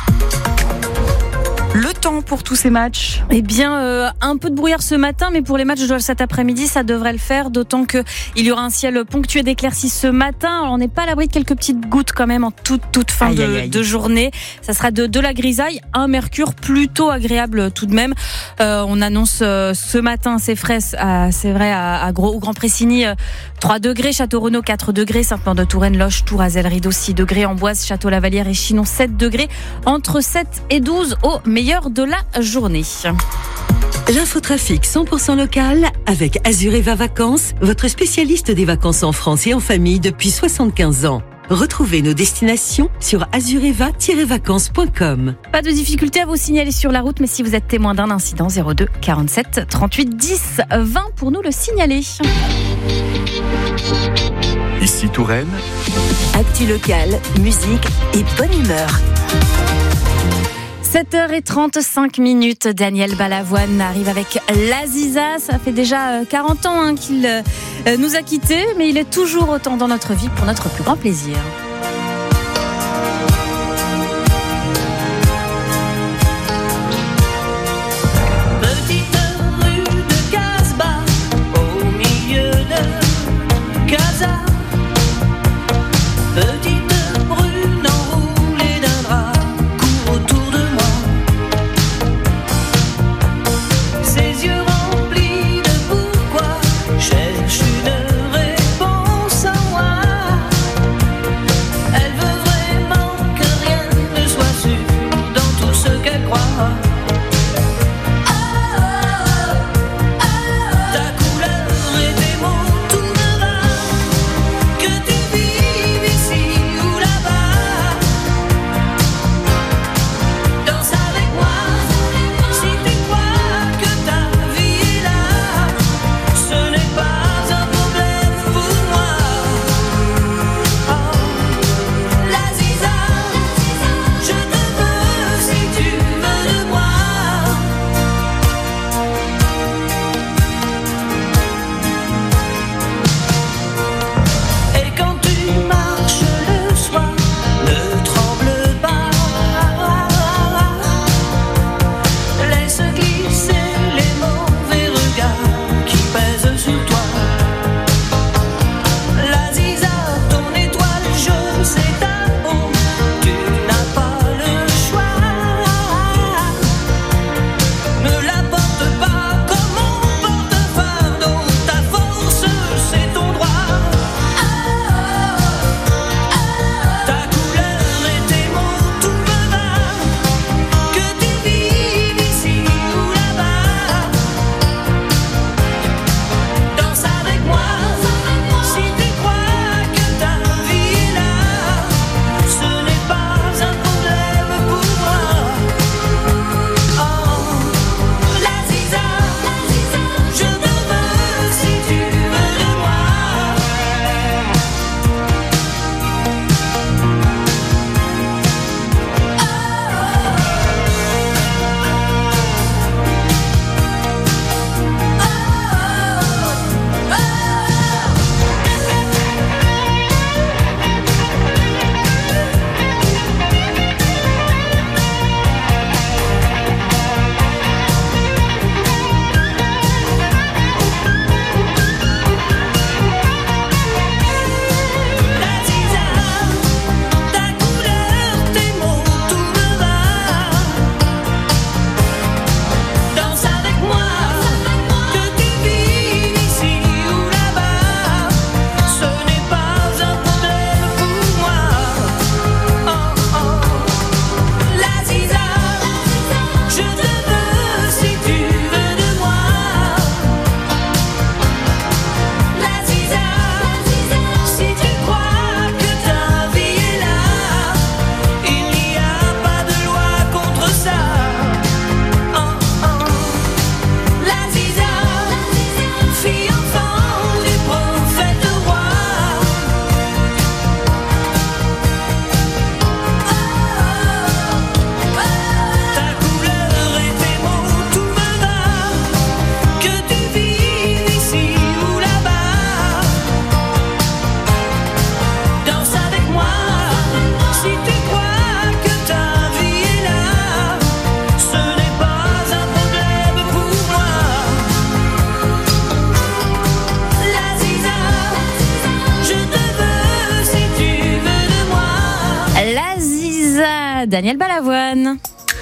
Le temps pour tous ces matchs? Eh bien, euh, un peu de brouillard ce matin, mais pour les matchs de cet après-midi, ça devrait le faire, d'autant qu'il y aura un ciel ponctué d'éclaircies ce matin. Alors, on n'est pas à l'abri de quelques petites gouttes quand même en toute, toute fin aïe, de, aïe, aïe. de journée. Ça sera de, de la grisaille, un mercure plutôt agréable tout de même. Euh, on annonce euh, ce matin, c'est frais, à, c'est vrai, à, à Gros, au Grand Pressigny, euh, trois degrés, Château-Renaud quatre degrés, Sainte-Maure-de-Touraine, Loches, Tours, Azel, Rideau six degrés, Amboise, Château-Lavalière et Chinon sept degrés, entre sept et douze au meilleur de la journée. L'infotrafic cent pour cent local avec Azureva Vacances, votre spécialiste des vacances en France et en famille depuis soixante-quinze ans. Retrouvez nos destinations sur azureva tiret vacances point com. Pas de difficulté à vous signaler sur la route, mais si vous êtes témoin d'un incident, zéro deux quarante-sept trente-huit dix vingt pour nous le signaler. Ici Touraine. Actu locale, musique et bonne humeur. sept heures trente-cinq minutes, Daniel Balavoine arrive avec l'Aziza. Ça fait déjà quarante ans hein, qu'il euh, nous a quittés, mais il est toujours autant dans notre vie pour notre plus grand plaisir. Petite rue de Casbah, au milieu de Casa. Petite brune enroulée d'un drap court autour de moi. Ses yeux remplis de pourquoi cherche une réponse à moi. Daniel Balavoine.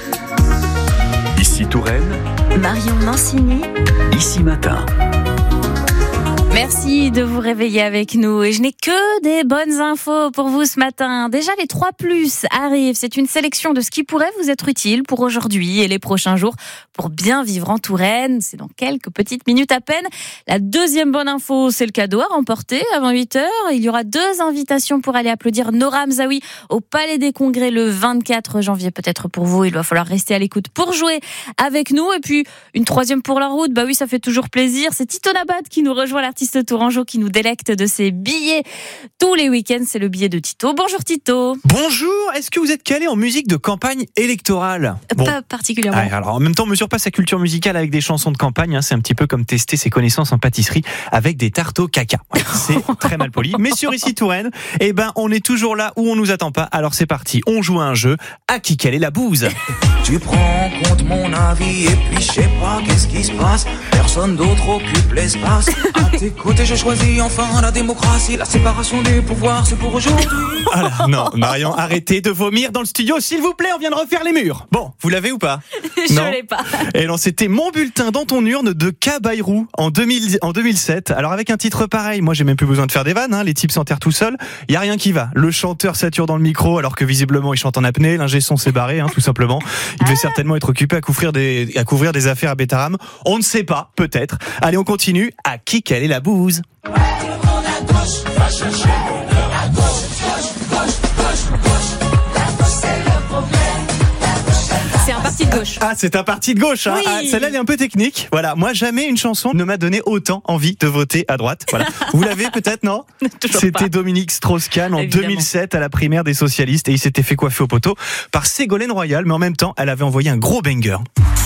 Ici Touraine, Marion Mancini. Ici Matin. Merci de vous réveiller avec nous et je n'ai que des bonnes infos pour vous ce matin. Déjà, les trois plus arrivent. C'est une sélection de ce qui pourrait vous être utile pour aujourd'hui et les prochains jours pour bien vivre en Touraine. C'est dans quelques petites minutes à peine. La deuxième bonne info, c'est le cadeau à remporter avant huit heures. Il y aura deux invitations pour aller applaudir Nora Hamzaoui au Palais des Congrès le vingt-quatre janvier. Peut-être pour vous, il va falloir rester à l'écoute pour jouer avec nous. Et puis, une troisième pour la route. Bah oui, ça fait toujours plaisir. C'est Tito Nabat qui nous rejoint, l'artiste tourangeau qui nous délecte de ses billets tous les week-ends. C'est le billet de Tito. Bonjour Tito. Bonjour, est-ce que vous êtes calé en musique de campagne électorale ? Bon. Pas particulièrement. Ah, alors en même temps, on mesure pas sa culture musicale avec des chansons de campagne, hein, c'est un petit peu comme tester ses connaissances en pâtisserie avec des tartes au caca. Voilà, c'est très mal poli. Mais sur Ici Touraine, eh ben, on est toujours là où on nous attend pas. Alors c'est parti, on joue à un jeu. À qui caler la bouse ? Tu prends en compte mon avis et puis je sais pas qu'est-ce qui se passe. Personne d'autre occupe l'espace. À t'écouter, je choisis enfin la démocratie. La séparation des pouvoirs, c'est pour aujourd'hui. Voilà, non, Marion, arrêtez de vomir dans le studio, s'il vous plaît, on vient de refaire les murs. Bon, vous l'avez ou pas ? Je non. l'ai pas. Et non, c'était Mon bulletin dans ton urne de K. Bayrou en, deux mille, en deux mille sept. Alors avec un titre pareil, moi j'ai même plus besoin de faire des vannes, hein, les types s'enterrent tout seuls. Il y a rien qui va. Le chanteur sature dans le micro alors que visiblement il chante en apnée. L'ingé son s'est barré, hein, tout simplement. Il devait ah. certainement être occupé à couvrir des, à couvrir des affaires à Bétaram. On ne sait pas, peut-être. Allez, on continue. À qui caler la bouse ? C'est un parti de gauche. Ah, c'est un parti de gauche. Hein. Oui. Ah, celle-là, elle est un peu technique. Voilà, moi jamais une chanson ne m'a donné autant envie de voter à droite. Voilà. Vous l'avez peut-être, non ? C'était Dominique Strauss-Kahn en Évidemment. deux mille sept à la primaire des socialistes et il s'était fait coiffer au poteau par Ségolène Royal, mais en même temps, elle avait envoyé un gros banger.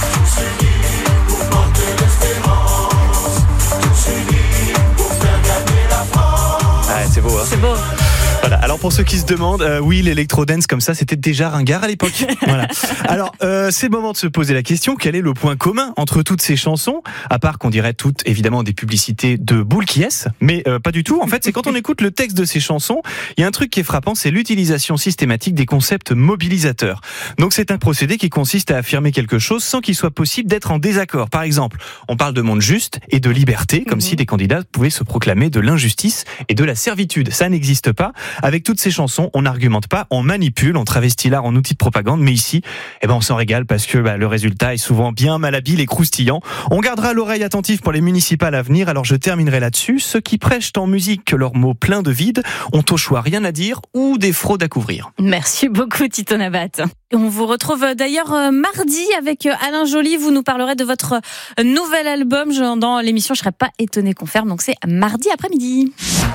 Ah, c'est beau, hein ? C'est beau. Voilà. Alors pour ceux qui se demandent, euh, oui, l'électro-dance comme ça, c'était déjà ringard à l'époque. Voilà. Alors euh, c'est le moment de se poser la question, quel est le point commun entre toutes ces chansons, à part qu'on dirait toutes évidemment des publicités de Boule qui est, mais euh, pas du tout. En fait, c'est quand on écoute le texte de ces chansons, il y a un truc qui est frappant, c'est l'utilisation systématique des concepts mobilisateurs. Donc c'est un procédé qui consiste à affirmer quelque chose sans qu'il soit possible d'être en désaccord. Par exemple, on parle de monde juste et de liberté, comme mmh. si des candidats pouvaient se proclamer de l'injustice et de la servitude. Ça n'existe pas. Avec toutes ces chansons, on n'argumente pas, on manipule, on travestit l'art en outil de propagande, mais ici, eh ben, on s'en régale parce que bah, le résultat est souvent bien malhabile et croustillant. On gardera l'oreille attentive pour les municipales à venir, alors je terminerai là-dessus. Ceux qui prêchent en musique que leurs mots pleins de vide ont au choix rien à dire ou des fraudes à couvrir. Merci beaucoup Tito Nabat. On vous retrouve d'ailleurs mardi avec Alain Joly. Vous nous parlerez de votre nouvel album dans l'émission. Je ne serais pas étonnée qu'on ferme, donc c'est mardi après-midi.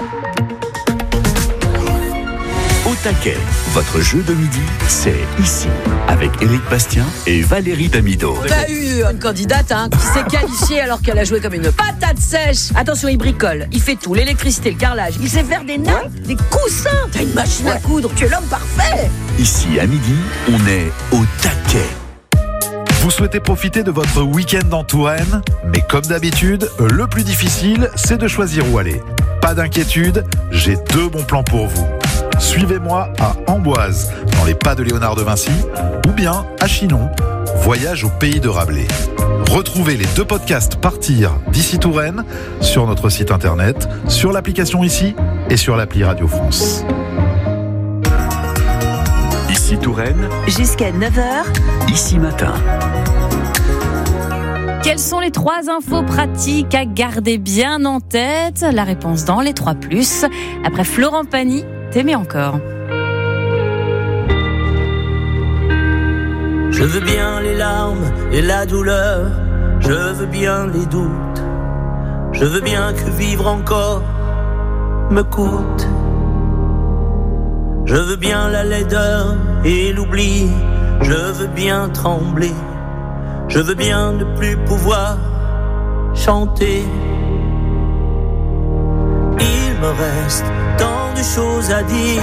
Au taquet, votre jeu de midi, c'est ici, avec Éric Bastien et Valérie Damido. T'as eu une candidate hein, qui s'est qualifiée alors qu'elle a joué comme une patate sèche. Attention, il bricole, il fait tout, l'électricité, le carrelage, il sait faire des nappes, des coussins. T'as une machine à coudre, tu es l'homme parfait. Ici, à midi, on est au taquet. Vous souhaitez profiter de votre week-end en Touraine, mais comme d'habitude, le plus difficile, c'est de choisir où aller. Pas d'inquiétude, j'ai deux bons plans pour vous. Suivez-moi à Amboise, dans les pas de Léonard de Vinci, ou bien à Chinon, voyage au pays de Rabelais. Retrouvez les deux podcasts Partir d'ici Touraine sur notre site internet, sur l'application Ici et sur l'appli Radio France. Ici Touraine, jusqu'à neuf heures, Ici Matin. Quelles sont les trois infos pratiques à garder bien en tête ? La réponse dans les trois plus. Après Florent Pagny, T'aimer encore. Je veux bien les larmes et la douleur, je veux bien les doutes, je veux bien que vivre encore me coûte. Je veux bien la laideur et l'oubli, je veux bien trembler, je veux bien ne plus pouvoir chanter. Il me reste tant de choses à dire,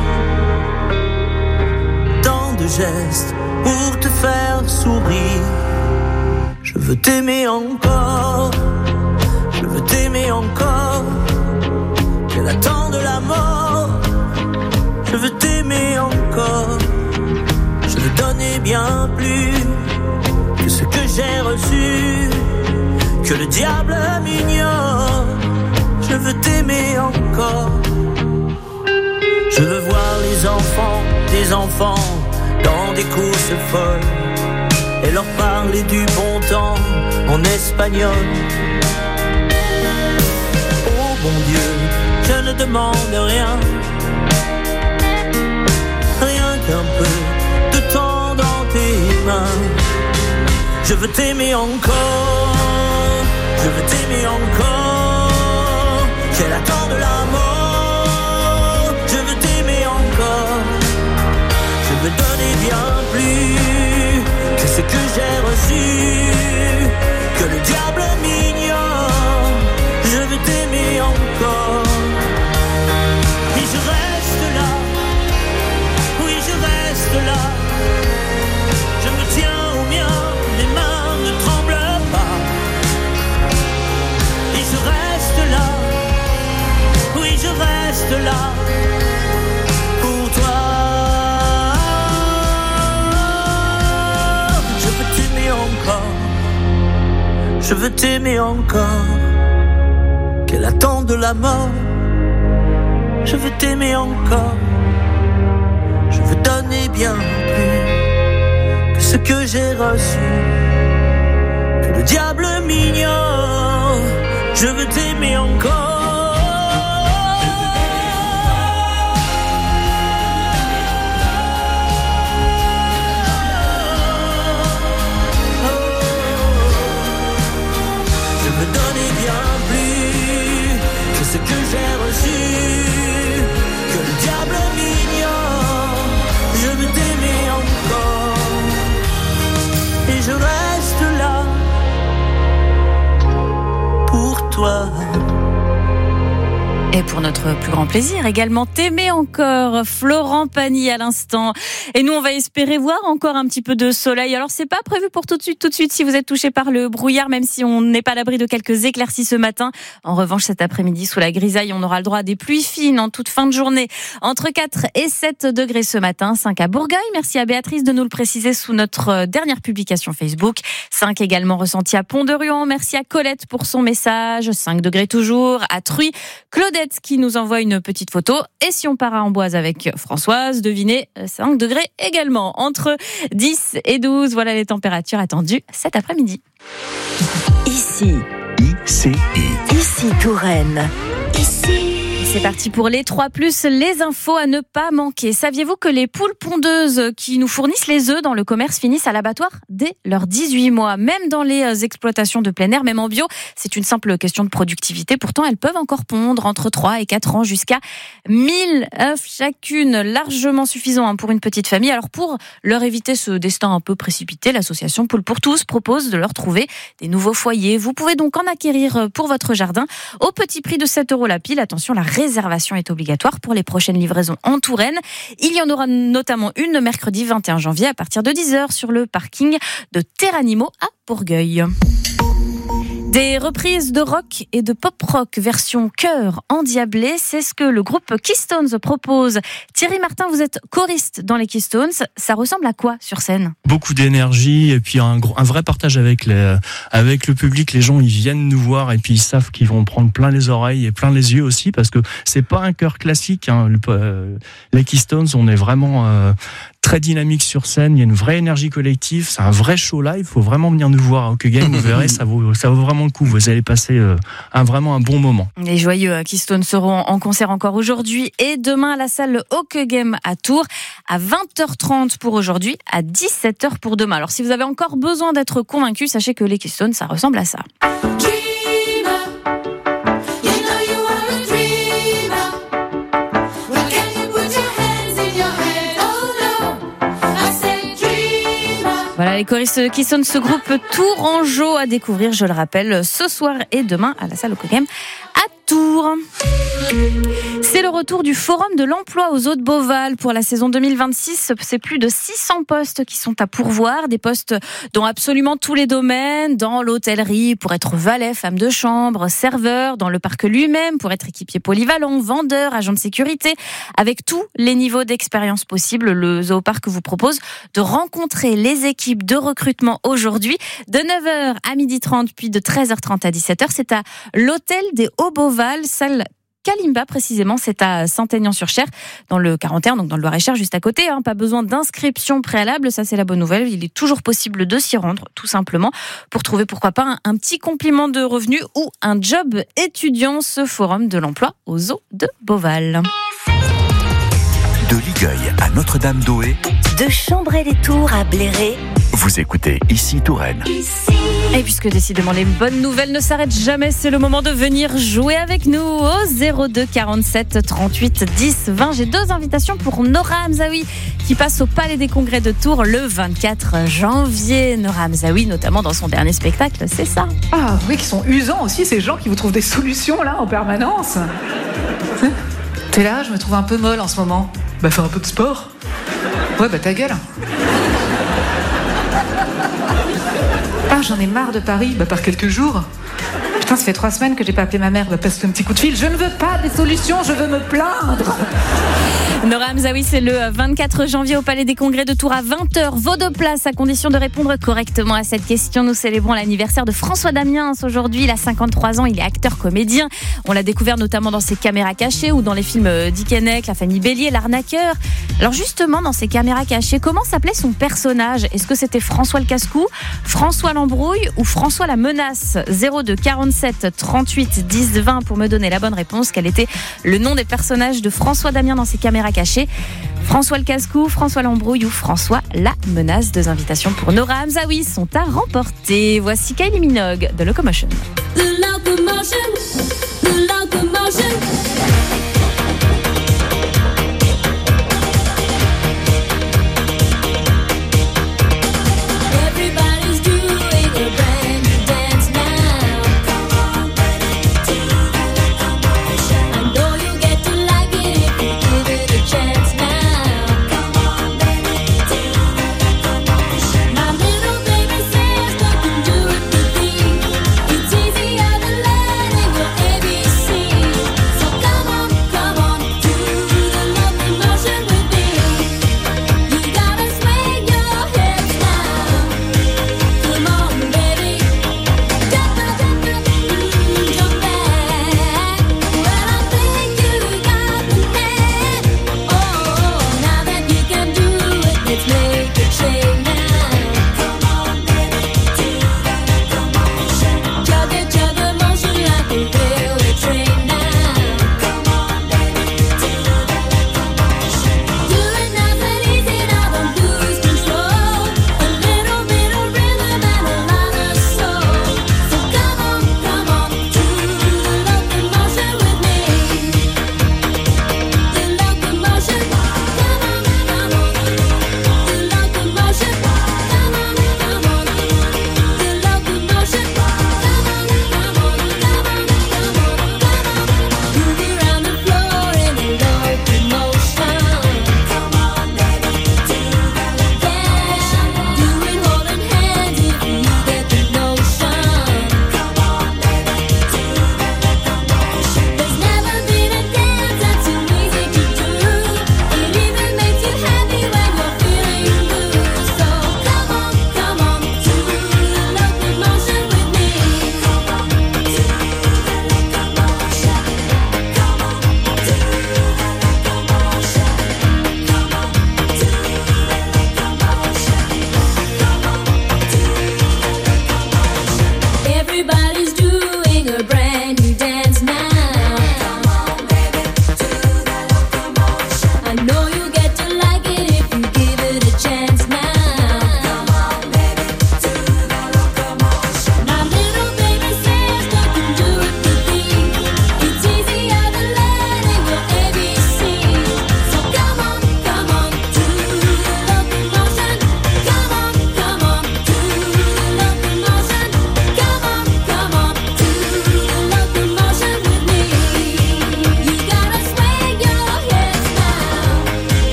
tant de gestes pour te faire sourire. Je veux t'aimer encore, je veux t'aimer encore, qu'elle attend de la mort. Je veux t'aimer encore, je bien plus que ce que j'ai reçu, que le diable m'ignore. Je veux t'aimer encore. Je veux voir les enfants, des enfants dans des courses folles et leur parler du bon temps en espagnol. Oh bon Dieu, je ne demande rien, rien qu'un peu de temps dans tes mains. Je veux t'aimer encore, je veux t'aimer encore. J'ai la temps de la mort, je veux t'aimer encore. Je veux donner bien plus que ce que j'ai reçu, que le diable m'ignore. Je veux t'aimer encore. Et je reste là, oui je reste là. Je me tiens au mien, mes mains ne tremblent pas. Et je reste là, oui je reste là pour toi. Je veux t'aimer encore, je veux t'aimer encore. Qu'elle attend de la mort, je veux t'aimer encore. Je veux donner bien plus que ce que j'ai reçu, que le diable m'ignore. Je veux t'aimer encore. Je veux donner bien plus que ce que j'ai reçu, que le diable m'ignore. Je veux t'aimer encore. Et je reste là pour toi. Et pour notre plus grand plaisir également, t'aimer encore, Florent Pagny à l'instant. Et nous, on va espérer voir encore un petit peu de soleil. Alors, c'est pas prévu pour tout de suite, tout de suite, si vous êtes touché par le brouillard, même si on n'est pas à l'abri de quelques éclaircies ce matin. En revanche, cet après-midi, sous la grisaille, on aura le droit à des pluies fines en toute fin de journée. Entre quatre et sept degrés ce matin, cinq à Bourgueil. Merci à Béatrice de nous le préciser sous notre dernière publication Facebook. cinq également ressentis à Pont-de-Ruan. Merci à Colette pour son message. cinq degrés toujours à Truy. Claudette qui nous envoie une petite photo. Et si on part à Amboise avec Françoise, devinez, cinq degrés également. Entre dix et douze, voilà les températures attendues cet après-midi. Ici. I C I. Ici Touraine. Ici. C'est parti pour les trois plus, les infos à ne pas manquer. Saviez-vous que les poules pondeuses qui nous fournissent les œufs dans le commerce finissent à l'abattoir dès leurs dix-huit mois, même dans les exploitations de plein air, même en bio? C'est une simple question de productivité. Pourtant, elles peuvent encore pondre entre trois et quatre ans jusqu'à mille œufs chacune, largement suffisant pour une petite famille. Alors pour leur éviter ce destin un peu précipité, l'association Poules pour tous propose de leur trouver des nouveaux foyers. Vous pouvez donc en acquérir pour votre jardin au petit prix de sept euros la pile. Attention, la réservation est obligatoire pour les prochaines livraisons en Touraine. Il y en aura notamment une mercredi vingt et un janvier à partir de dix heures sur le parking de Terranimo à Bourgueil. Des reprises de rock et de pop-rock version chœur endiablé, c'est ce que le groupe Keystones propose. Thierry Martin, vous êtes choriste dans les Keystones. Ça ressemble à quoi sur scène? Beaucoup d'énergie et puis un, un vrai partage avec, les, avec le public. Les gens, ils viennent nous voir et puis ils savent qu'ils vont prendre plein les oreilles et plein les yeux aussi parce que c'est pas un chœur classique. Hein. Le, euh, les Keystones, on est vraiment euh, très dynamique sur scène. Il y a une vraie énergie collective. C'est un vrai show live. Il faut vraiment venir nous voir à Hockey Game. Vous verrez, ça vaut, ça vaut vraiment le coup. Vous allez passer euh, un, vraiment un bon moment. Les joyeux Keystones seront en concert encore aujourd'hui et demain à la salle Hockey Game à Tours à vingt heures trente pour aujourd'hui, à dix-sept heures pour demain. Alors si vous avez encore besoin d'être convaincu, sachez que les Keystones, ça ressemble à ça. Voilà, les choristes Keystones, ce groupe tourangeau à découvrir, je le rappelle, ce soir et demain à la salle Hockey Game à Tours. C'est le retour du Forum de l'emploi aux Eaux de Beauval pour la saison deux mille vingt-six. C'est plus de six cents postes qui sont à pourvoir, des postes dans absolument tous les domaines, dans l'hôtellerie pour être valet, femme de chambre, serveur, dans le parc lui-même pour être équipier polyvalent, vendeur, agent de sécurité, avec tous les niveaux d'expérience possibles. Le Zooparc vous propose de rencontrer les équipes de recrutement aujourd'hui de neuf heures à midi trente, puis de treize heures trente à dix-sept heures. C'est à l'hôtel des Hauts-Beauval, salle Kalimba précisément, c'est à Saint-Aignan-sur-Cher, dans le quarante et un, donc dans le Loir-et-Cher, juste à côté. Hein. Pas besoin d'inscription préalable, ça c'est la bonne nouvelle. Il est toujours possible de s'y rendre, tout simplement, pour trouver pourquoi pas un, un petit complément de revenus ou un job étudiant. Ce forum de l'emploi aux Eaux de Beauval. De Ligueuil à Notre-Dame-d'Oé, De Chambray-les-Tours à Bléré. Vous écoutez ici Touraine. Et puisque décidément les bonnes nouvelles ne s'arrêtent jamais, c'est le moment de venir jouer avec nous au zéro deux quarante-sept trente-huit dix vingt. J'ai deux invitations pour Nora Hamzaoui qui passe au Palais des Congrès de Tours le vingt-quatre janvier. Nora Hamzaoui, notamment dans son dernier spectacle, c'est ça. Ah oui, qui sont usants aussi, ces gens qui vous trouvent des solutions là en permanence. T'es là, je me trouve un peu molle en ce moment. Bah fais un peu de sport. Ouais, bah ta gueule. Ah, j'en ai marre de Paris, bah par quelques jours. Putain, ça fait trois semaines que j'ai pas appelé ma mère, bah passe un petit coup de fil. Je ne veux pas des solutions, je veux me plaindre. Nora Hamzaoui, c'est le vingt-quatre janvier au Palais des Congrès de Tours à vingt heures. Vos deux places à condition de répondre correctement à cette question. Nous célébrons l'anniversaire de François Damiens aujourd'hui. Il a cinquante-trois ans, il est acteur-comédien. On l'a découvert notamment dans ses Caméras cachées ou dans les films Dick et Nick, La famille Bélier, L'arnaqueur. Alors justement, dans ces Caméras cachées, comment s'appelait son personnage ? Est-ce que c'était François le casse-cou, François l'embrouille ou François la menace ? zéro deux quarante-sept trente-huit dix vingt pour me donner la bonne réponse. Quel était le nom des personnages de François Damiens dans ses Caméras cachées ? François le casse-cou, François l'embrouille ou François la menace. Deux invitations pour Nora Hamzaoui sont à remporter. Voici Kylie Minogue de Locomotion. The locomotion, the locomotion.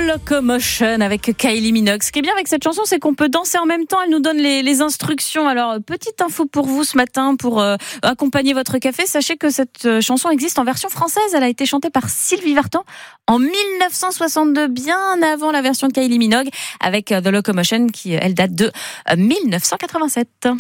Locomotion avec Kylie Minogue. Ce qui est bien avec cette chanson, c'est qu'on peut danser en même temps. Elle nous donne les, les instructions. Alors, petite info pour vous ce matin, pour euh, accompagner votre café. Sachez que cette chanson existe en version française. Elle a été chantée par Sylvie Vartan en mille neuf cent soixante-deux, bien avant la version de Kylie Minogue, avec The Locomotion, qui, elle, date de mille neuf cent quatre-vingt-sept.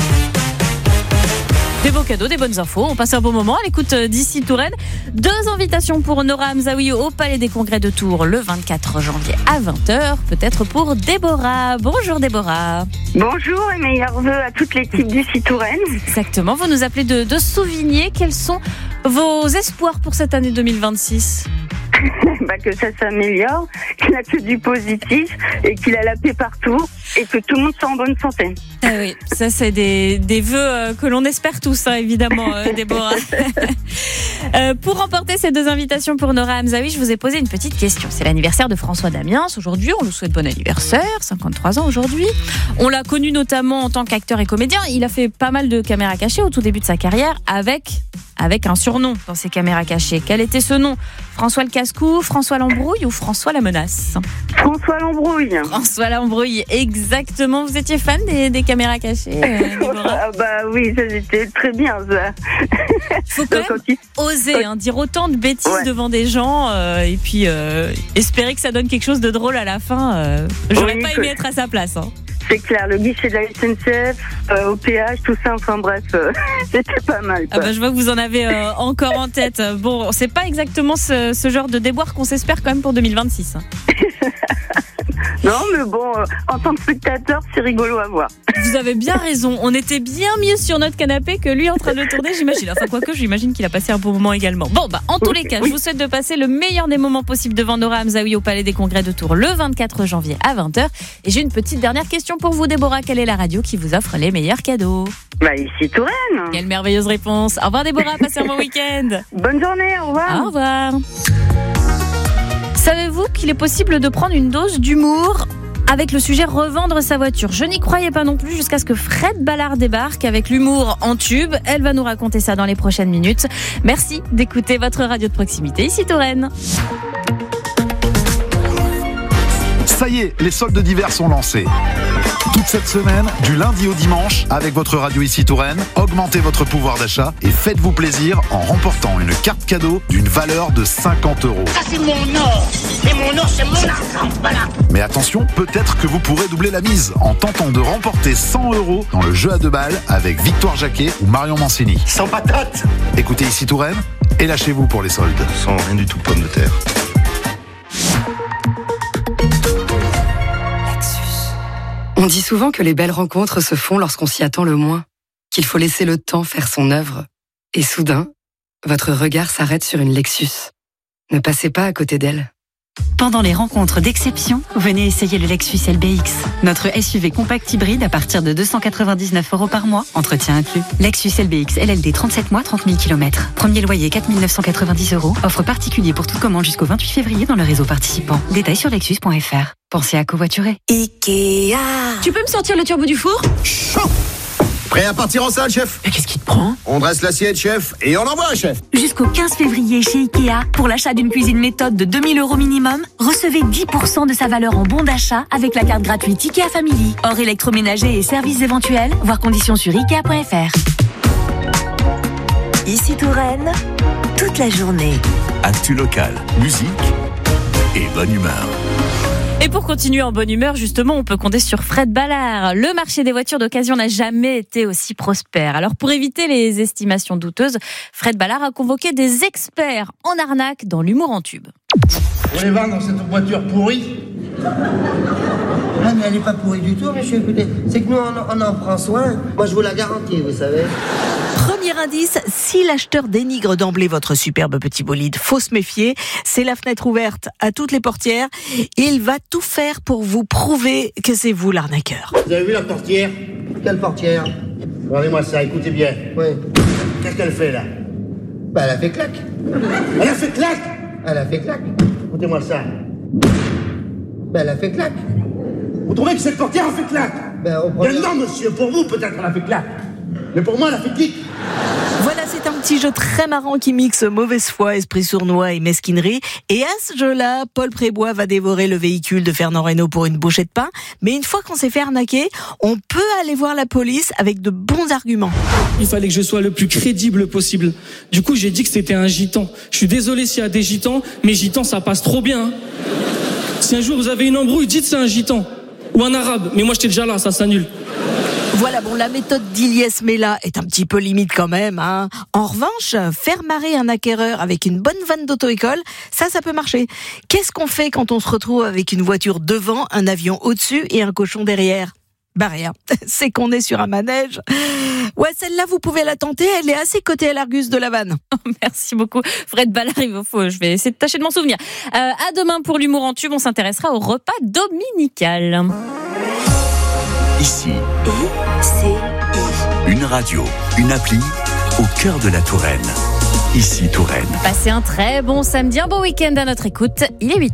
Des beaux cadeaux, des bonnes infos. On passe un bon moment à l'écoute d'ici Touraine. Deux invitations pour Nora Hamzaoui au Palais des Congrès de Tours le vingt-quatre janvier à vingt heures. Peut-être pour Déborah. Bonjour Déborah. Bonjour et meilleurs vœux à toute l'équipe d'ici Touraine. Exactement. Vous nous appelez de, de Souvigné. Quels sont vos espoirs pour cette année deux mille vingt-six ? Bah que ça s'améliore, qu'il n'a que du positif et qu'il a la paix partout et que tout le monde soit en bonne santé. Ah oui, ça c'est des, des vœux euh, que l'on espère tous, hein, évidemment, euh, Déborah. euh, pour remporter ces deux invitations pour Nora Hamzaoui, je vous ai posé une petite question. C'est l'anniversaire de François Damiens aujourd'hui. On nous souhaite bon anniversaire, cinquante-trois ans aujourd'hui. On l'a connu notamment en tant qu'acteur et comédien. Il a fait pas mal de caméras cachées au tout début de sa carrière avec... avec un surnom dans ses caméras cachées. Quel était ce nom ? François le Casse-Cou, François l'Embrouille ou François la Menace ? François l'Embrouille. François l'Embrouille, exactement. Vous étiez fan des, des caméras cachées, euh, Déborah ? Ah bah oui, ça c'était très bien ça. Faut quand même il... oser hein, dire autant de bêtises ouais. devant des gens euh, et puis euh, espérer que ça donne quelque chose de drôle à la fin. Euh, j'aurais oui, pas aimé que... être à sa place. Hein. C'est clair, le guichet de la S N C F, euh, au péage, tout ça, enfin bref, euh, c'était pas mal. Ah bah, je vois que vous en avez euh, encore en tête. Bon, c'est pas exactement ce, ce genre de déboire qu'on s'espère quand même pour deux mille vingt-six. Hein. Non, mais bon, euh, en tant que spectateur, c'est rigolo à voir. Vous avez bien raison. On était bien mieux sur notre canapé que lui en train de le tourner, j'imagine. Enfin, quoique, j'imagine qu'il a passé un bon moment également. Bon, bah, en tous les cas, oui. je vous souhaite de passer le meilleur des moments possibles devant Nora Hamzaoui au Palais des Congrès de Tours le vingt-quatre janvier à vingt heures. Et j'ai une petite dernière question pour vous, Déborah. Quelle est la radio qui vous offre les meilleurs cadeaux ? Bah, ici, Touraine. Quelle merveilleuse réponse. Au revoir, Déborah. Passez un bon week-end. Bonne journée. Au revoir. Au revoir. Savez-vous qu'il est possible de prendre une dose d'humour avec le sujet revendre sa voiture? Je n'y croyais pas non plus jusqu'à ce que Fred Ballard débarque avec l'humour en tube. Elle va nous raconter ça dans les prochaines minutes. Merci d'écouter votre radio de proximité ici Touraine. Ça y est, les soldes d'hiver sont lancés. Toute cette semaine, du lundi au dimanche, avec votre radio ici Touraine, augmentez votre pouvoir d'achat et faites-vous plaisir en remportant une carte cadeau d'une valeur de cinquante euros. Ça c'est mon or. Et mon or c'est mon argent, voilà. Mais attention, peut-être que vous pourrez doubler la mise en tentant de remporter cent euros dans le jeu à deux balles avec Victoire Jacquet ou Marion Mancini. Sans patate. Écoutez ici Touraine et lâchez-vous pour les soldes. Sans rien du tout, pomme de terre. On dit souvent que les belles rencontres se font lorsqu'on s'y attend le moins, qu'il faut laisser le temps faire son œuvre. Et soudain, votre regard s'arrête sur une Lexus. Ne passez pas à côté d'elle. Pendant les rencontres d'exception, venez essayer le Lexus L B X. Notre S U V compact hybride à partir de deux cent quatre-vingt-dix-neuf euros par mois, entretien inclus. Lexus L B X L L D trente-sept mois, trente mille kilomètres. Premier loyer quatre mille neuf cent quatre-vingt-dix euros. Offre particulier pour toute commande jusqu'au vingt-huit février dans le réseau participant. Détails sur lexus point f r. Pensez à covoiturer. Ikea. Tu peux me sortir le turbo du four ? Chaud. Prêt à partir en salle, chef ? Mais qu'est-ce qui te prend ? On dresse l'assiette, chef, et on envoie, chef. Jusqu'au quinze février chez Ikea, pour l'achat d'une cuisine méthode de deux mille euros minimum, recevez dix pour cent de sa valeur en bon d'achat avec la carte gratuite Ikea Family. Hors électroménager et services éventuels, voir conditions sur ikea point f r. Ici Touraine, toute la journée. Actu local, musique et bonne humeur. Et pour continuer en bonne humeur, justement, on peut compter sur Fred Ballard. Le marché des voitures d'occasion n'a jamais été aussi prospère. Alors, pour éviter les estimations douteuses, Fred Ballard a convoqué des experts en arnaque dans l'humour en tube. Vous voulez vendre cette voiture pourrie ? Ah, mais elle n'est pas pourrie du tout, monsieur. Écoutez, c'est que nous, on, on en prend soin. Moi, je vous la garantis, vous savez. Premier indice, si l'acheteur dénigre d'emblée votre superbe petit bolide, faut se méfier. C'est la fenêtre ouverte à toutes les portières. Il va tout faire pour vous prouver que c'est vous l'arnaqueur. Vous avez vu la portière ? Quelle portière ? Regardez-moi ça, écoutez bien. Oui. Qu'est-ce qu'elle fait, là ? Bah, elle a fait clac. Elle a fait clac ? Elle a fait clac. Écoutez-moi ça. Bah, elle a fait clac. Vous trouvez que cette portière a fait clac ? Ben, au premier... Non, monsieur, pour vous, peut-être elle a fait clac. Mais pour moi, elle a fait clic. Voilà c'est un petit jeu très marrant qui mixe mauvaise foi, esprit sournois et mesquinerie. Et à ce jeu-là, Paul Prébois va dévorer le véhicule de Fernand Reynaud pour une bouchée de pain. Mais une fois qu'on s'est fait arnaquer, on peut aller voir la police avec de bons arguments. Il fallait que je sois le plus crédible possible. Du coup, j'ai dit que c'était un gitan. Je suis désolé s'il y a des gitans, mais gitans, ça passe trop bien. Hein. Si un jour vous avez une embrouille, dites c'est un gitan. Ou un arabe. Mais moi, j'étais déjà là, ça s'annule. Voilà, bon, la méthode d'Iliès Mela est un petit peu limite quand même, hein. En revanche, faire marrer un acquéreur avec une bonne vanne d'auto-école, ça, ça peut marcher. Qu'est-ce qu'on fait quand on se retrouve avec une voiture devant, un avion au-dessus et un cochon derrière ? Bah rien, c'est qu'on est sur un manège. Ouais, celle-là, vous pouvez la tenter, elle est assez cotée à l'Argus de la vanne. Merci beaucoup, Fred Ballard. Je vais essayer de tâcher de m'en souvenir. Euh, à demain pour l'humour en tube, on s'intéressera au repas dominical. Ici, une radio, une appli au cœur de la Touraine. Ici, Touraine. Passez un très bon samedi, un bon week-end à notre écoute. Il est huit heures.